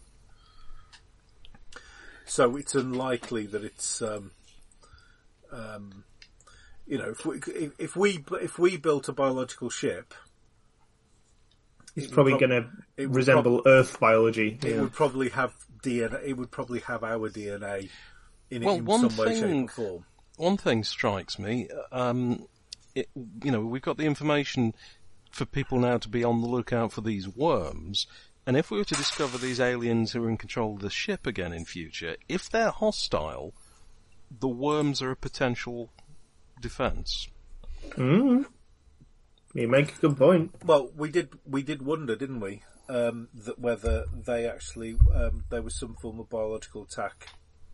So it's unlikely that it's, um, um, you know, if we if, if we if we built a biological ship, It's it probably would prob- going it to would resemble Earth biology. it Yeah. would probably have D N A. It would probably have our D N A in it Well, in one some way, shape, thing- or form. One thing strikes me. Um, it, you know, we've got the information for people now to be on the lookout for these worms. And if we were to discover these aliens who are in control of the ship again in future, if they're hostile, the worms are a potential defence. Mm. You make a good point. Well, we did we did wonder, didn't we, um, that whether they actually um, there was some form of biological attack.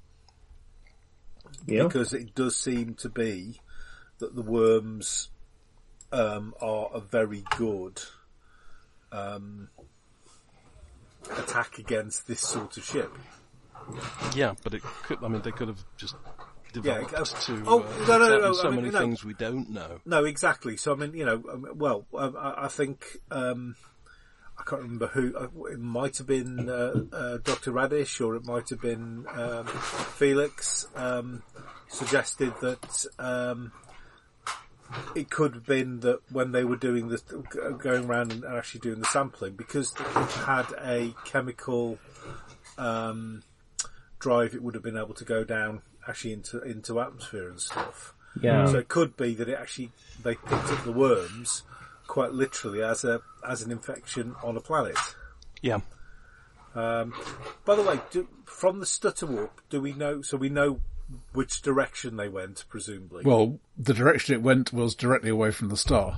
Yeah. Because it does seem to be that the worms um, are a very good um, attack against this sort of ship. Yeah, but it could. I mean, they could have just developed Yeah, uh, to. oh, uh, no, no, no, there's no, so I mean, many no. things we don't know. No, exactly. So I mean, you know, um, well, um, I, I think um, I can't remember who. Uh, it might have been uh, uh, Doctor Radish, or it might have been um, Felix. Um, suggested that um, it could have been that when they were doing the going around and actually doing the sampling, because it had a chemical um, drive, it would have been able to go down actually into into atmosphere and stuff. Yeah. So it could be that it actually they picked up the worms quite literally as a as an infection on a planet. Yeah. Um, by the way, do, from the stutter warp, do we know? So we know which direction they went, presumably. Well, the direction it went was directly away from the star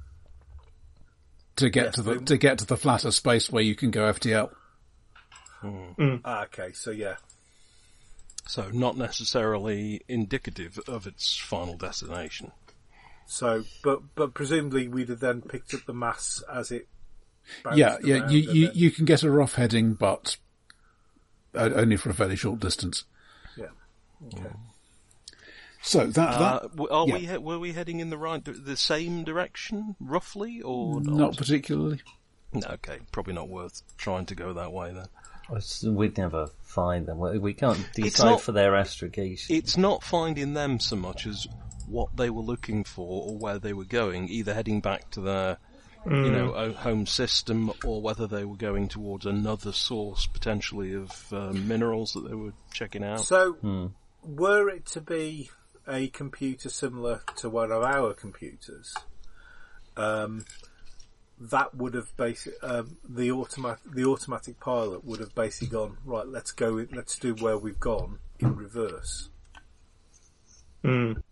to get Yes, to the they- to get to the flatter space where you can go F T L. Ah, okay, so yeah, So not necessarily indicative of its final destination. so but but presumably we'd have then picked up the mass as it. bounced Yeah, yeah. around You, and you then- you can get a rough heading, but o- only for a fairly short distance. yeah. Okay. So that that Uh, w- are yeah. we he- were we heading in the right, di- the same direction roughly, or not? not particularly. No, okay, probably not worth trying to go that way then. We'd never find them. We we can't It's decide not- for their astrogation. It's not finding them so much as what they were looking for or where they were going, either heading back to their, you know, o- home system, or whether they were going towards another source potentially of uh, minerals that they were checking out. So, were it to be a computer similar to one of our computers, um, that would have basic um, the automatic the automatic pilot would have basically gone right. Let's go. In, let's do where we've gone in reverse. Mm.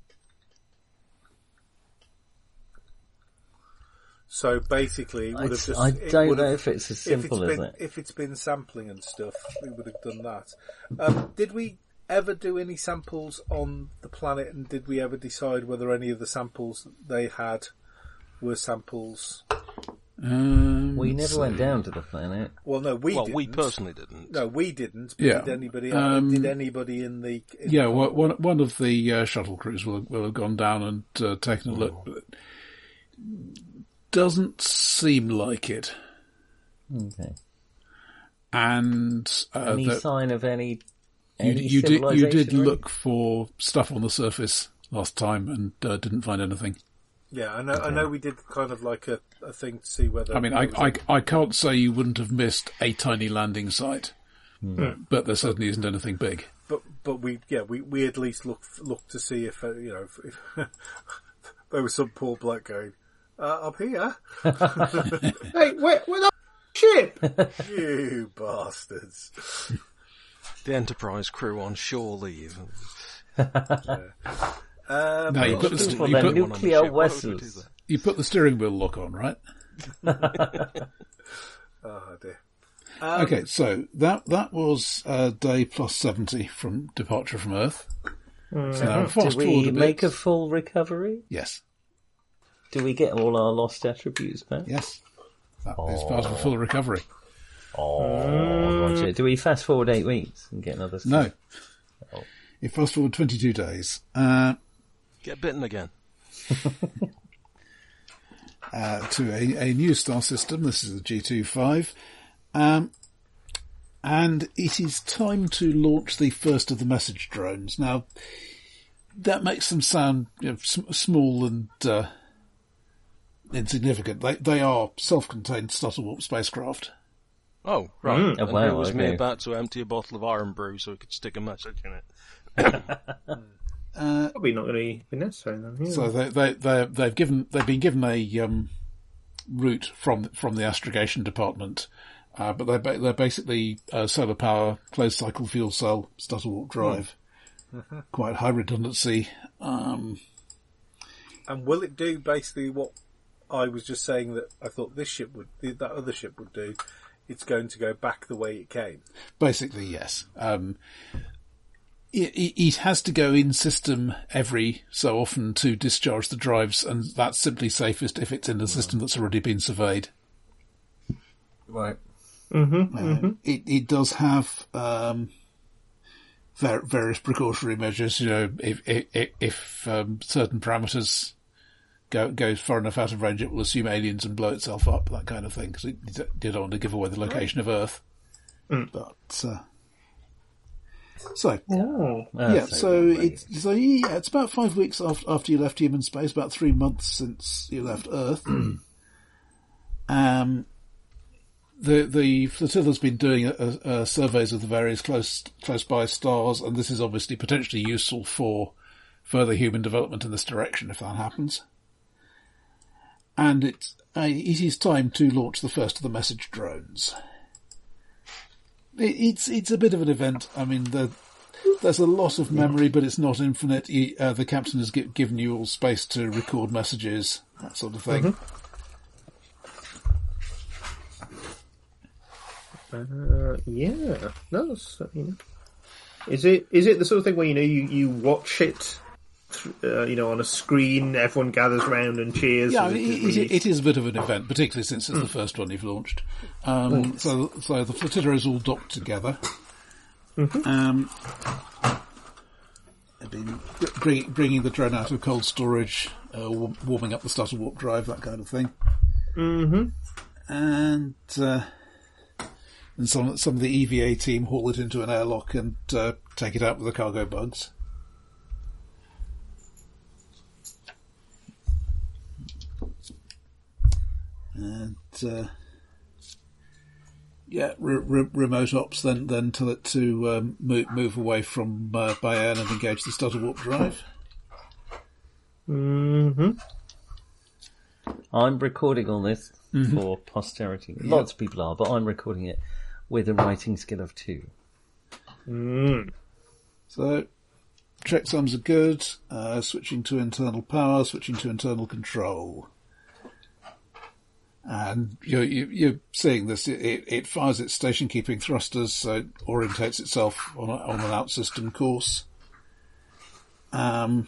So basically, it would have It's- just. I it don't would know have- if it's as if simple it's as been, it. If it's been sampling and stuff, we would have done that. Um, did we ever do any samples on the planet, and did we ever decide whether any of the samples they had were samples? Um, We let's never went see. down to the planet. Well, no, we well, didn't. we personally didn't. No, we didn't. But Yeah. Did anybody? Um, did anybody in the? In Yeah, the one one one of the uh, shuttle crews will will have gone down and uh, taken a look, but it doesn't seem like it. Okay. And uh, Any the- sign of any? you, any you did you did civilization or look for stuff on the surface last time and uh, didn't find anything. Yeah, I know. I know. We did kind of like a, a thing to see whether. I mean, I, I I can't say you wouldn't have missed a tiny landing site, but there certainly isn't anything big. But but we yeah we, we at least looked looked to see if uh, you know if, if there was some poor bloke going uh, up here. Hey, where, where the ship? You bastards! The Enterprise crew on shore leave. Um, No, you put the, For st- you their put, nuclear Why would we do vessels. that? you put the steering wheel lock on, right? oh dear. Okay, so that that was uh, day plus seventy from departure from Earth. So now Do fast forward we a bit. make a full recovery? Yes, Do we get all our lost attributes back? yes. That is part of a full recovery. Oh, Roger. Do we fast forward eight weeks and get another? No. Oh. You fast forward twenty-two days uh, Get bitten again. uh, to a, a new star system. This is the G twenty-five. Um, and it is time to launch the first of the message drones. Now, that makes them sound you know, sm- small and uh, insignificant. They, they are self-contained Stuttlewarp spacecraft. Oh, right. Mm. And Oh, wow, who was me okay. about to empty a bottle of Iron Brew so we could stick a message in it? Uh, Probably not going to be necessary then. Yeah. So they, they, they, they've given, they've been given a um, route from from the astrogation department, uh, but they're ba- they're basically uh, solar power, closed cycle fuel cell, Stuttlewarp drive, Mm. quite high redundancy. Um, And will it do basically what I was just saying that I thought this ship would, that other ship would do? It's going to go back the way it came. basically, yes. Um, it, it, it has to go in system every so often to discharge the drives, and that's simply safest if it's in a system that's already been surveyed. Right. Uh, It, it does have um, ver- various precautionary measures. You know, if if, if um, certain parameters go goes far enough out of range, it will assume aliens and blow itself up. That kind of thing, because it, it did want to give away the location of Earth. But uh, so Oh. Ah, yeah, so right. it's so yeah, it's about five weeks after after you left human space, about three months since you left Earth. um. The the flotilla's been doing uh, uh, surveys of the various close close by stars, and this is obviously potentially useful for further human development in this direction if that happens. And it's uh, it is time to launch the first of the message drones. It, it's it's a bit of an event. I mean, the, there's a lot of memory, but it's not infinite. He, uh, the captain has gi- given you all space to record messages, that sort of thing. Uh, yeah, no, that's, uh, you know. Is it is it the sort of thing where you know you, you watch it, uh, you know, on a screen, everyone gathers round and cheers? Yeah, as it, it is it, released? it is a bit of an event, particularly since it's the first one you've launched. Um, so, so the flotilla is all docked together. Um, I've been bring, bringing the drone out of cold storage, uh, wa- warming up the Stuttlewarp drive, that kind of thing. Mhm. And uh, and some some of the E V A team haul it into an airlock and uh, take it out with the cargo bugs. And uh, yeah, re- re- remote ops then then tell it to um, move, move away from uh, Bayern and engage the Stuttlewarp drive. Mhm. I'm recording all this for posterity. Lots of people are, but I'm recording it with a writing skill of two. Mm. So, checksums are good. Uh, switching to internal power, switching to internal control. And you're, you- you're seeing this. It, it, it fires its station-keeping thrusters, so it orientates itself on, a, on an out-system course. Um,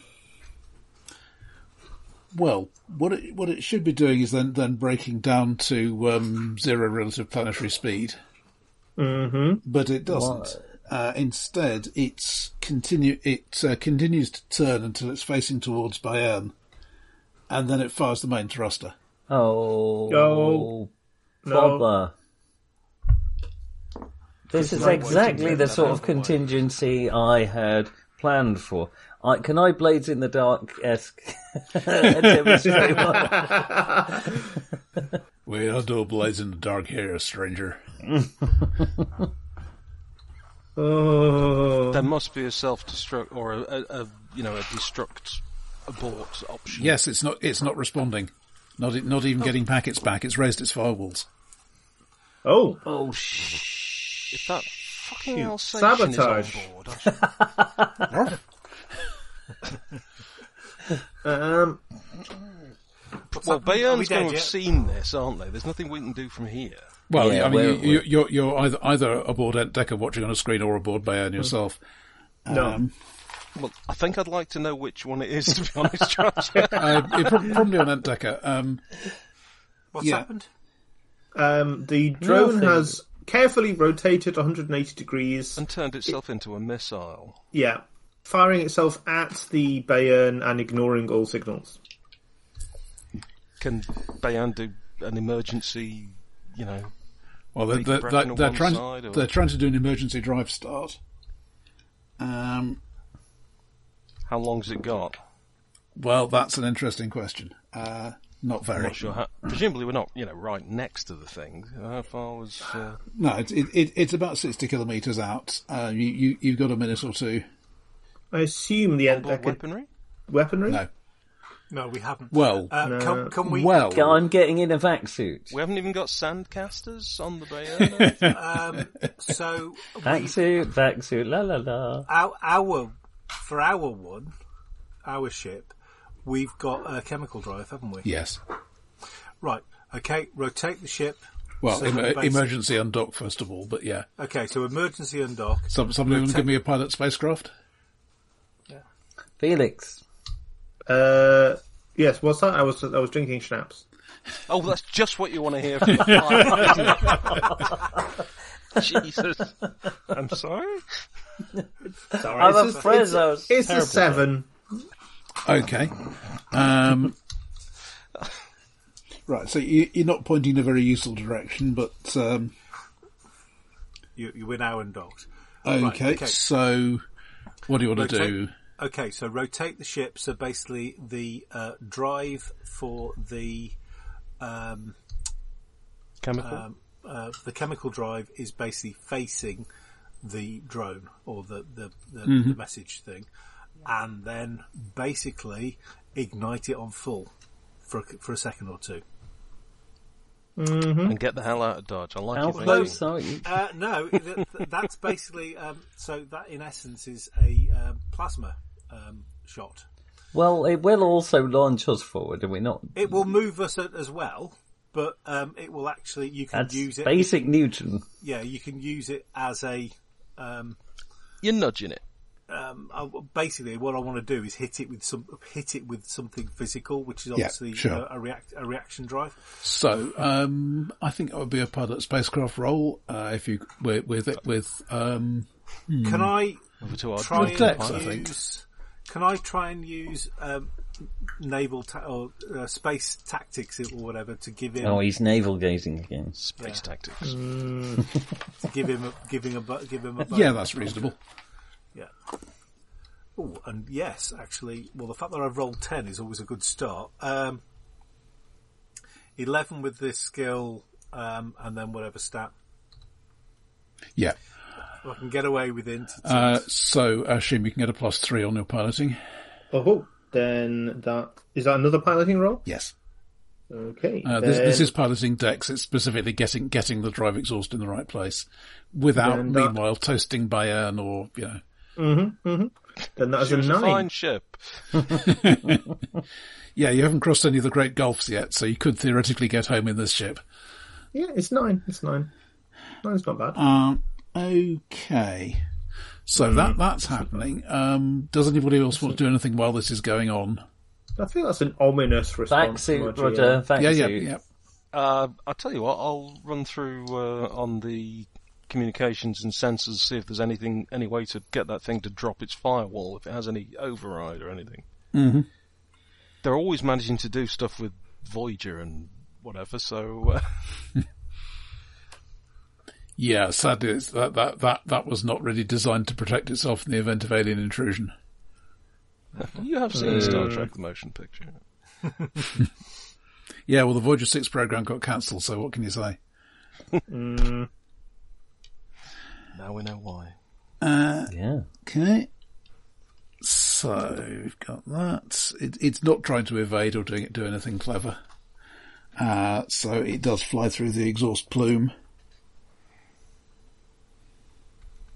well, what it, what it should be doing is then, then breaking down to um, zero relative planetary speed. Mhm. But it doesn't. Uh, instead, it's continue. It uh, continues to turn until it's facing towards Bayern, and then it fires the main thruster. Oh, Oh, no. bother. This is exactly the sort of contingency I had planned for. I, can I Blades in the Dark-esque demonstrate what- We don't do blades in the dark here, stranger. Oh. There must be a self-destruct or a, a, a you know a destruct abort option. Yes, it's not. It's not responding. Not e- not even getting packets back. It's raised its firewalls. Oh. Oh, shh. If that fucking Shoot. Alsatian Sabotage. is on board. Um, Well, Are we Bayern's dead going to have yet? seen this, aren't they? There's nothing we can do from here. Well, Yeah, I mean, we're- you, you, you're, you're either, either aboard Entdecker watching on a screen or aboard Bayern yourself. no. Um, Well, I think I'd like to know which one it is, to be honest, Roger. uh, it prob- probably on Entdecker. Um, What's Yeah. happened? Um, the drone Nothing. has carefully rotated one hundred eighty degrees. And turned itself into a missile. Yeah. Firing itself at the Bayern and ignoring all signals. Can Bayern do an emergency, you know... well, they're, Big they're, bracket they're, on they're, one trying, side, or- they're trying to do an emergency drive start. Um, How long's it got? well, that's an interesting question. Uh, not I'm very. not sure. How, presumably we're not, you know, right next to the thing. How far was... Uh, No, it's it, it, it's about sixty kilometres out. Uh, you, you, you've got a minute or two. I assume the onboard Entdecker weaponry? weaponry? No. No, we haven't. Well, Uh, No. can, can we? well, I'm getting in a vac suit. We haven't even got sandcasters on the Bayern. Um, so Vac we, suit, vac suit, la la la. our, our for our one, our ship, we've got a chemical drive, haven't we? yes. Right. Okay. Rotate the ship. Well, So em- basic- emergency undock first of all, but yeah. Okay. So emergency undock. Some, somebody want to Rotate- give me a pilot spacecraft? Felix. Uh, yes, what's that? I was I was drinking schnapps. Oh, that's just what you want to hear from the pilot, isn't it? Jesus. I'm sorry? Sorry, I'm it's, afraid it's, that was it's a terrible. seven. Okay. Um, right, so you, you're not pointing in a very useful direction, but um, You, you win our undocked. okay, Right, okay. So what do you want to Rotate- do? Okay, so rotate the ship. So basically, the uh, drive for the um, Chemical? um, uh, the chemical drive is basically facing the drone or the the, the, the message thing, and then basically ignite it on full for a, for a second or two. And get the hell out of Dodge. I like How your thinking. close are you? Uh, no, th- th- that's basically um, so that in essence is a uh, plasma um, shot. Well, it will also launch us forward, are we not? It will move us a- as well, but um, it will actually you can That's use it. basic Newton. Yeah, you can use it as a. Um, You're nudging it. um, I, basically, what I want to do is hit it with some hit it with something physical, which is Yeah, obviously sure. a, a react a reaction drive. So um, I think that would be a pilot spacecraft role uh, if you with with it with um, Can I Over to our try With Dex, and I think. use? Can I try and use um, naval ta- or uh, space tactics or whatever to give him Oh, he's navel gazing again. space Yeah. tactics. to give him a, give him a bu- give him a bu- yeah, that's reasonable. Yeah. Oh, and yes, actually, well, the fact that I've rolled ten is always a good start. Um, eleven with this skill, um, and then whatever stat. Yeah. I can get away with int. Uh, so I assume you can get a plus three on your piloting. Oh, then that is that another piloting roll? Yes. Okay. Uh, this, then- this is piloting Dex. It's specifically getting getting the drive exhaust in the right place, without Then that- meanwhile toasting Bayern or you know. then that is She a was a nine. fine ship. Yeah, you haven't crossed any of the Great Gulfs yet, so you could theoretically get home in this ship. Yeah, it's nine. It's nine. Nine's not bad. Um, okay. So that that's happening. Um, does anybody else want to do anything while this is going on? I feel that's an ominous Vac response. from our suit, G M. Roger. Vac Yeah, yeah, suit. yeah. Uh, I'll tell you what, I'll run through uh, on the communications and sensors, see if there's anything, any way to get that thing to drop its firewall, if it has any override or anything. Mm-hmm. They're always managing to do stuff with Voyager and whatever, so... Uh, Yeah, sadly, it's that, that, that, that was not really designed to protect itself in the event of alien intrusion. you have seen Star Trek the motion picture. Yeah, well, the Voyager six program got cancelled, so what can you say? Mm, Now we know why. Uh, Yeah. okay. So, we've got that. It, it's not trying to evade or doing, do anything clever. Uh, so it does fly through the exhaust plume.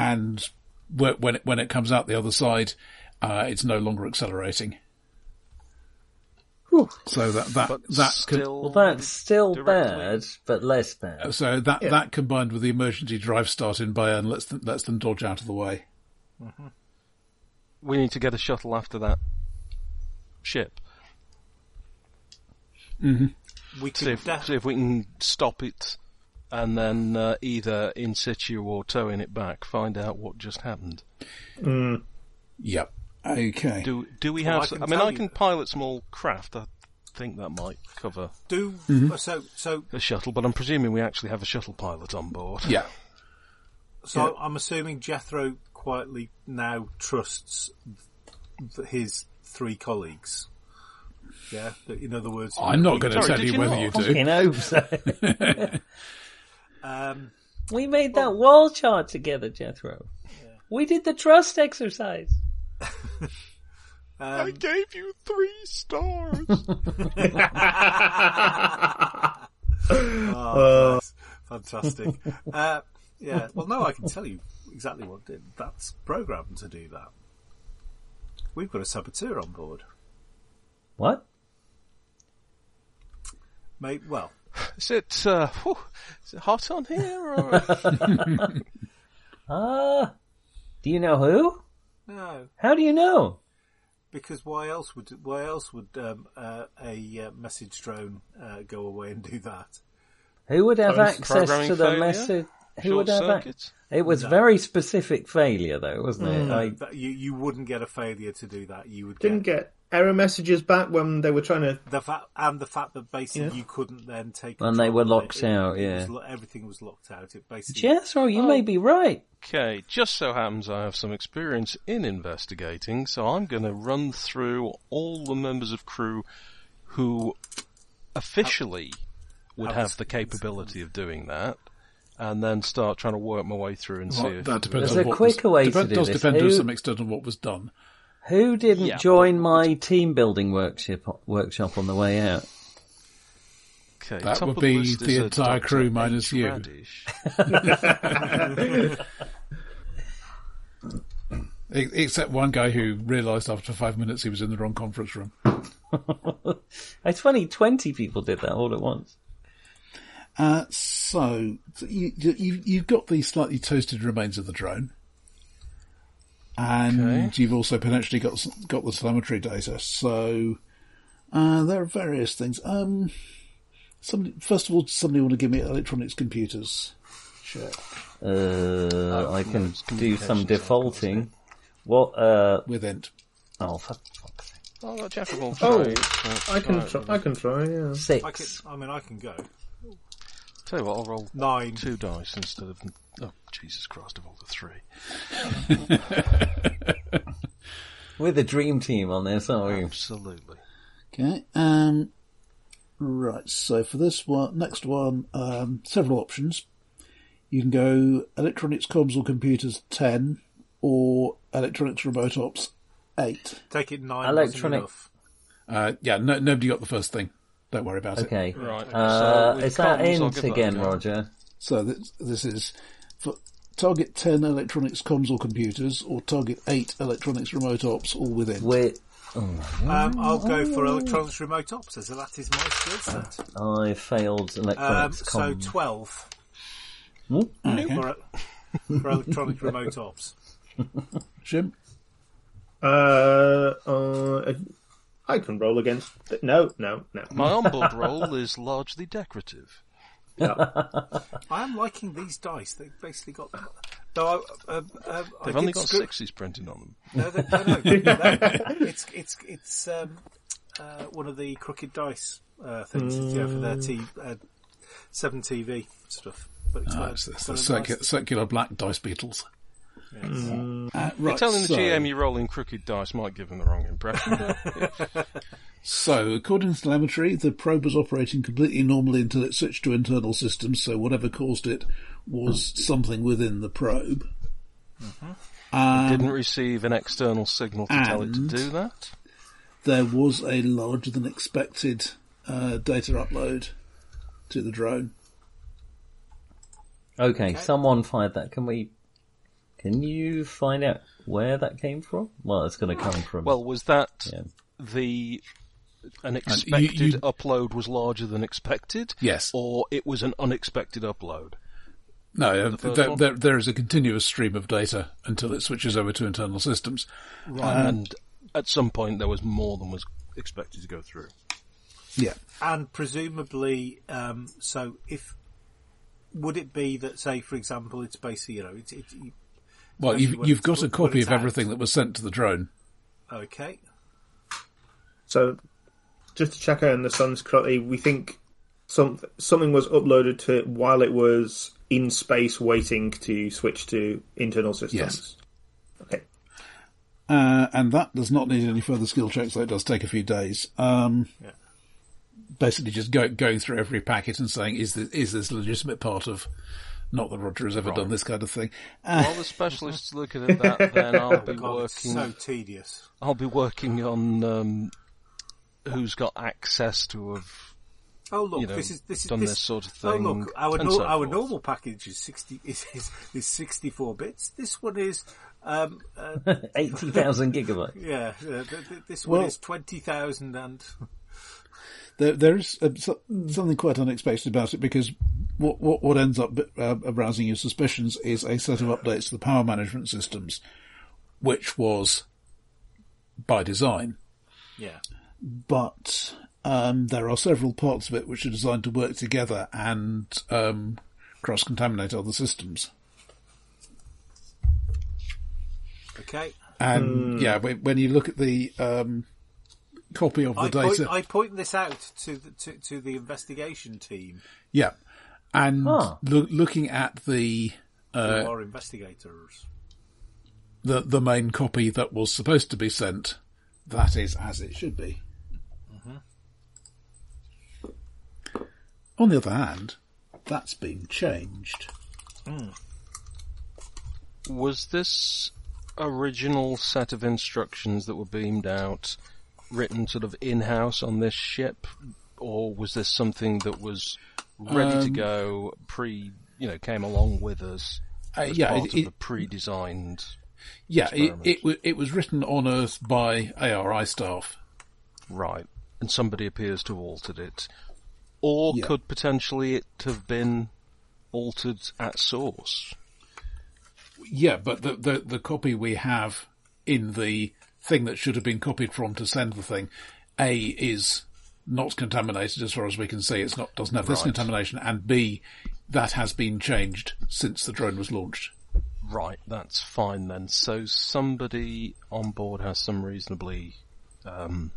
and wh- when it, when it comes out the other side, uh, it's no longer accelerating. Whew. So that that But that still, Well, that's still directly- bad, but less bad. could, so that Yeah. that combined with the emergency drive start in Bayern lets them, lets them dodge out of the way. we need to get a shuttle after that ship. We See could if, def- see if we can stop it, and then uh, either in situ or towing it back, find out what just happened. Mm. Yep. Okay. Do do we Well, have? I s- can I mean, tell I you- can pilot small craft. I think that might cover do so. So a shuttle, but I'm presuming we actually have a shuttle pilot on board. Yeah. So I'm assuming Jethro quietly now trusts th- his three colleagues. Yeah, that, in other words, I'm not going to Sorry, tell did you you whether not? you do. Fucking hope so. Um, We made that wall chart together, Jethro. We did the trust exercise. I um, gave you three stars. oh, nice. Fantastic. uh, yeah. Well, no, I can tell you exactly what did. That's programmed to do that. We've got a saboteur on board, What? mate. Well, is it? Uh, whew, is it hot on here? Or? Ah. Do you know who? no, How do you know? because why else would why else would um, uh, a uh, message drone uh, go away and do that? Who would have Oh, it's access programming to the failure? message? Who Short would have ac- circuit? It was No. very specific failure, though, wasn't it? No, I, that, you you wouldn't get a failure to do that. You would Didn't get, get error messages back when they were trying to. the fact and the fact that basically Yeah. you couldn't then take And they control were of it. locked It- out, it yeah. was lo- everything was locked out. It basically Jethro, you Oh. may be right. Okay, just so happens I have some experience in investigating, so I'm going to run through all the members of crew who officially would How have this- the capability of doing that, and then start trying to work my way through and see Well, if that depends There's on a what quicker was, way to depend, do does this. depend to Who- some extent on what was done. Who didn't Yeah, join my team building workshop workshop on the way out? Okay, That top would of the be list the is a entire Doctor crew minus H. you. Radish. E- Except one guy who realised after five minutes he was in the wrong conference room. It's funny, twenty people did that all at once. Uh, so so you, you, you've got the slightly toasted remains of the drone, and Okay. you've also potentially got s- got the telemetry data. So uh, there are various things. Um, somebody, first of all, does somebody want to give me electronics computers? Sure. Uh, I can it's do some communications, defaulting. What, uh, With Ent. oh, for fuck's sake. Oh, that Jack of all Oh, trades. I can. Right, Try, I can try. Yeah. Six. I can. I mean, I can go Tell you what, I'll roll nine. two dice instead of... Oh, Jesus Christ, I've rolled a three. We're the dream team on this, aren't we? Absolutely. Okay. Um, right. So for this one, next one, um, several options. You can go electronics, comms, or computers ten, or electronics, remote ops eight. Take it nine. Electronic- Wasn't enough. Uh, yeah, no, nobody got the first thing. Don't worry about it. Okay. Right. Uh, so with is that comms, I'll int give that a again, go. Roger? So this, this is for target ten electronics, comms, or computers, or target eight electronics, remote ops, all within. We're, oh, Um, I'll go for electronics remote ops, as that is my skill set. I failed Um, electronics so comms. twelve Okay. for, for electronic remote ops. Jim? Uh, uh, I can roll against. No, no, no. My onboard roll is largely decorative. I am liking these dice. They've basically got. Though I, um, um, I They've did only got screw- sixes printed on them. No, they, no, no, no. It's it's it's um, uh, one of the crooked dice uh, things yeah, for their T uh, seven T V stuff. But it's Oh, got- it's, it's it's the got a circular, nice- circular black dice beetles. yes. Uh, right, Telling the so, G M you're rolling crooked dice might give them the wrong impression. But, yeah. so, according to telemetry, the probe was operating completely normally until it switched to internal systems, so whatever caused it was something within the probe. Um, Didn't receive an external signal to tell it to and- do that. there was a larger than expected uh, data upload to the drone. Okay, someone fired that. Can we Can you find out where that came from? Well, it's going to come from... Well, was that yeah. the... An expected you, you, upload was larger than expected? Yes. Or it was an unexpected upload? No, the there, there, there is a continuous stream of data until it switches over to internal systems. Right, um, and at some point there was more than was expected to go through. Yeah. And presumably, um, so if... Would it be that, say, for example, it's basically, you know... It's, it, you, well, you've, you've got a copy of out. everything that was sent to the drone. Okay. So... Just to check out in the Suns correctly, we think some, something was uploaded to it while it was in space waiting to switch to internal systems. Yes. Okay. Uh, and that does not need any further skill checks, so it does take a few days. Um, yeah. Basically just go, going through every packet and saying, is this, is this a legitimate part of... Not that Roger has ever right. done this kind of thing. Uh, While the specialists looking at that, then I'll be God, working... so tedious. I'll be working on... Um, who's got access to have oh look you know, this is this is done this, this sort of thing. Oh look, our and no, so our forth. normal package is sixty is is, is sixty four bits. This one is um uh, eighty thousand gigabytes. Yeah, uh, th- th- this well, one is twenty thousand and. There, there is uh, so, something quite unexpected about it because what what, what ends up uh, arousing your suspicions is a set of updates to the power management systems, which was by design. Yeah. But um, there are several parts of it which are designed to work together and um, cross-contaminate other systems. Okay. And, mm. yeah, when you look at the um, copy of the I data... Point, I point this out to the, to, to the investigation team. Yeah. And huh. lo- looking at the... Uh, who are investigators. The, the main copy that was supposed to be sent, that is as it should be. On the other hand, that's been changed. Mm. Was this original set of instructions that were beamed out written sort of in-house on this ship, or was this something that was ready um, to go, pre, you know, came along with us uh, as yeah, part it, of it, the pre-designed Yeah, it, it, w- it was written on Earth by A R I staff. Right, and somebody appears to have altered it. Or yeah. could potentially it have been altered at source? Yeah, but the, the the copy we have in the thing that should have been copied from to send the thing, A, is not contaminated as far as we can see. It's not doesn't have this right. contamination, and B, that has been changed since the drone was launched. Right, that's fine then. So somebody on board has some reasonably um,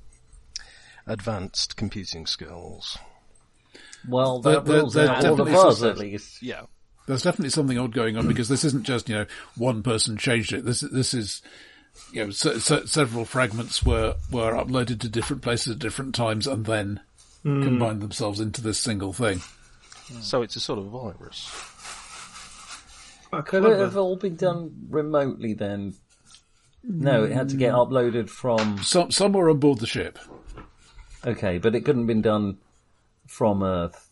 advanced computing skills. Well, that there, rules there, out all of us, at least. Yeah. There's definitely something odd going on because this isn't just, you know, one person changed it. This this is, you know, se- se- several fragments were, were uploaded to different places at different times and then mm. combined themselves into this single thing. So it's a sort of virus. Could it have all been done remotely then? No, it had to get uploaded from... Some, somewhere on board the ship. Okay, but it couldn't have been done from Earth.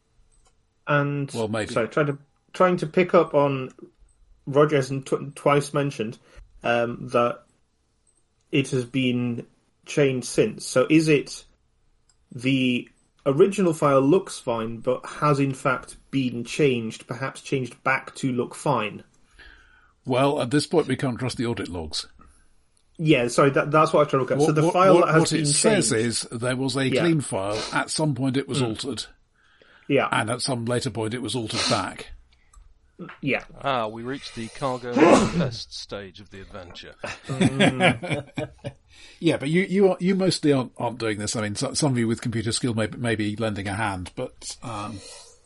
And well, maybe. So trying to trying to pick up on Roger's tw- twice mentioned um, that it has been changed since. So is it the original file looks fine, but has in fact been changed, perhaps changed back to look fine? Well, at this point, we can't trust the audit logs. Yeah, sorry, that, that's what I was trying to look at. What, so the what, file what, that has what been it changed... says is there was a yeah. clean file. At some point, it was mm. altered. Yeah. And at some later point, it was altered back. Yeah. Ah, we reached the cargo manifest stage of the adventure. Mm. Yeah, but you you, are, you mostly aren't, aren't doing this. I mean, so, some of you with computer skill may, may be lending a hand, but... Um...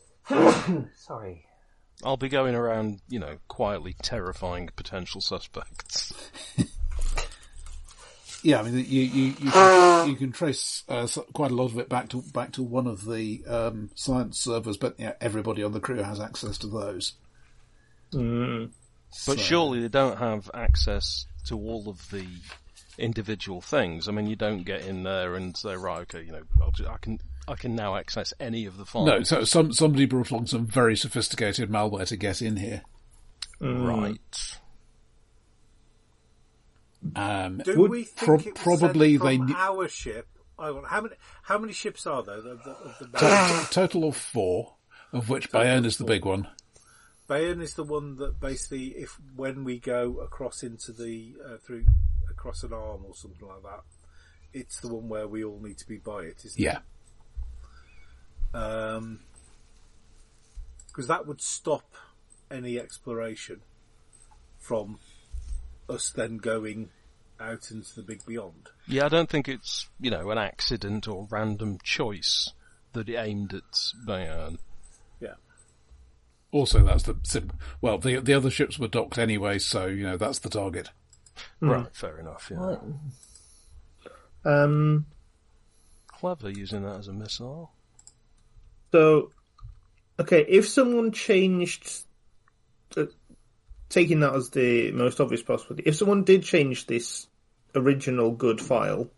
Sorry. I'll be going around, you know, quietly terrifying potential suspects. Yeah, I mean, you you you can, you can trace uh, quite a lot of it back to back to one of the um, science servers, but yeah, everybody on the crew has access to those. Mm. But so. Surely they don't have access to all of the individual things. I mean, you don't get in there and say, right, okay, you know, I'll just, I can I can now access any of the files. No, so some somebody brought along some very sophisticated malware to get in here. Right. Um, Do would we think pro- it was probably sent from they our ship? I want, how many? How many ships are there? Of the, of the total, total of four, of which Bayonne is the big one. Bayonne is the one that basically, if when we go across into the uh, through across an arm or something like that, it's the one where we all need to be by it, isn't Yeah. it? Um, because that would stop any exploration from us then going out into the big beyond. Yeah, I don't think it's, you know, an accident or random choice that it aimed at Bayonne. Yeah. Also, that's the sim- well. The the other ships were docked anyway, so you know that's the target. Right, fair enough. Yeah, Right. Um, clever using that as a missile. so, okay, if someone changed, uh, taking that as the most obvious possibility, if someone did change this original good file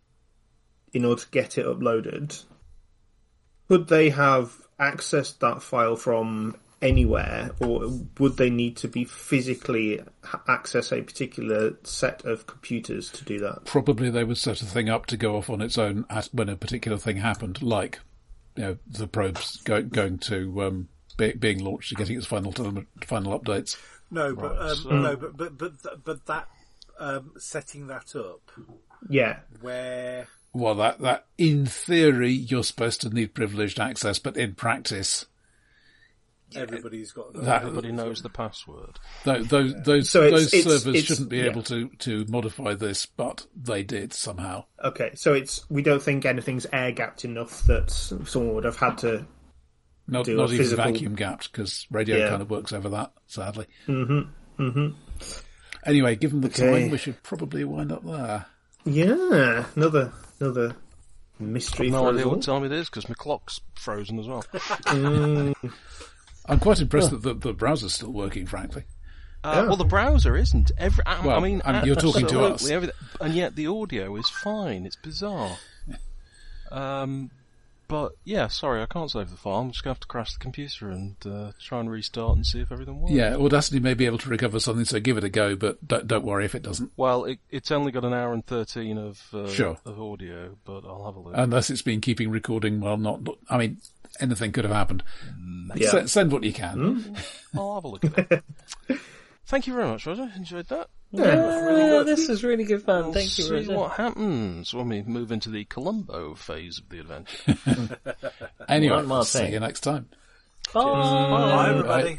in order to get it uploaded, could they have accessed that file from anywhere, or would they need to be physically ha- access a particular set of computers to do that? Probably they would set a thing up to go off on its own at, when a particular thing happened, like you know the probes go, going to um, be, being launched and getting its final final updates. No, but Right, um, so- no, but but but but that um, setting that up Yeah. where Well, that that in theory you're supposed to need privileged access, but in practice, everybody's got that Everybody knows the password. those those those, So it's- those it's- servers it's- shouldn't be yeah. able to, to modify this, but they did somehow. Okay, so it's we don't think anything's air gapped enough that someone would have had to. Not Do a not even physical- vacuum gapped, because radio Yeah. kind of works over that, sadly. Mm-hmm. Mm-hmm. Anyway, given the Okay. time, we should probably wind up there. Yeah, another another mystery. No for us idea all. what time it is because my clock's frozen as well. Mm, I'm quite impressed that the, the browser's still working, frankly. Uh, Yeah. Well, the browser isn't. Every, I, Well, I mean, I mean, you're talking to us. absolutely everything- and yet the audio is fine. It's bizarre. Um, but yeah, sorry, I can't save the file. I'm just going to have to crash the computer and uh, try and restart and see if everything works. Yeah, Audacity may be able to recover something, so give it a go, but don't, don't worry if it doesn't. Well, it, it's only got an hour and thirteen of uh, Sure. of audio, but I'll have a look. Unless it's been keeping recording while not... I mean, anything could have happened. Yeah. Send, send what you can. I'll have a look at it. Thank you very much, Roger. Enjoyed that. Yeah, this is really good fun. We'll Thank you, see Roger. what happens when we move into the Columbo phase of the adventure. Anyway, Right, Martin. see you next time. Bye. Bye, everybody.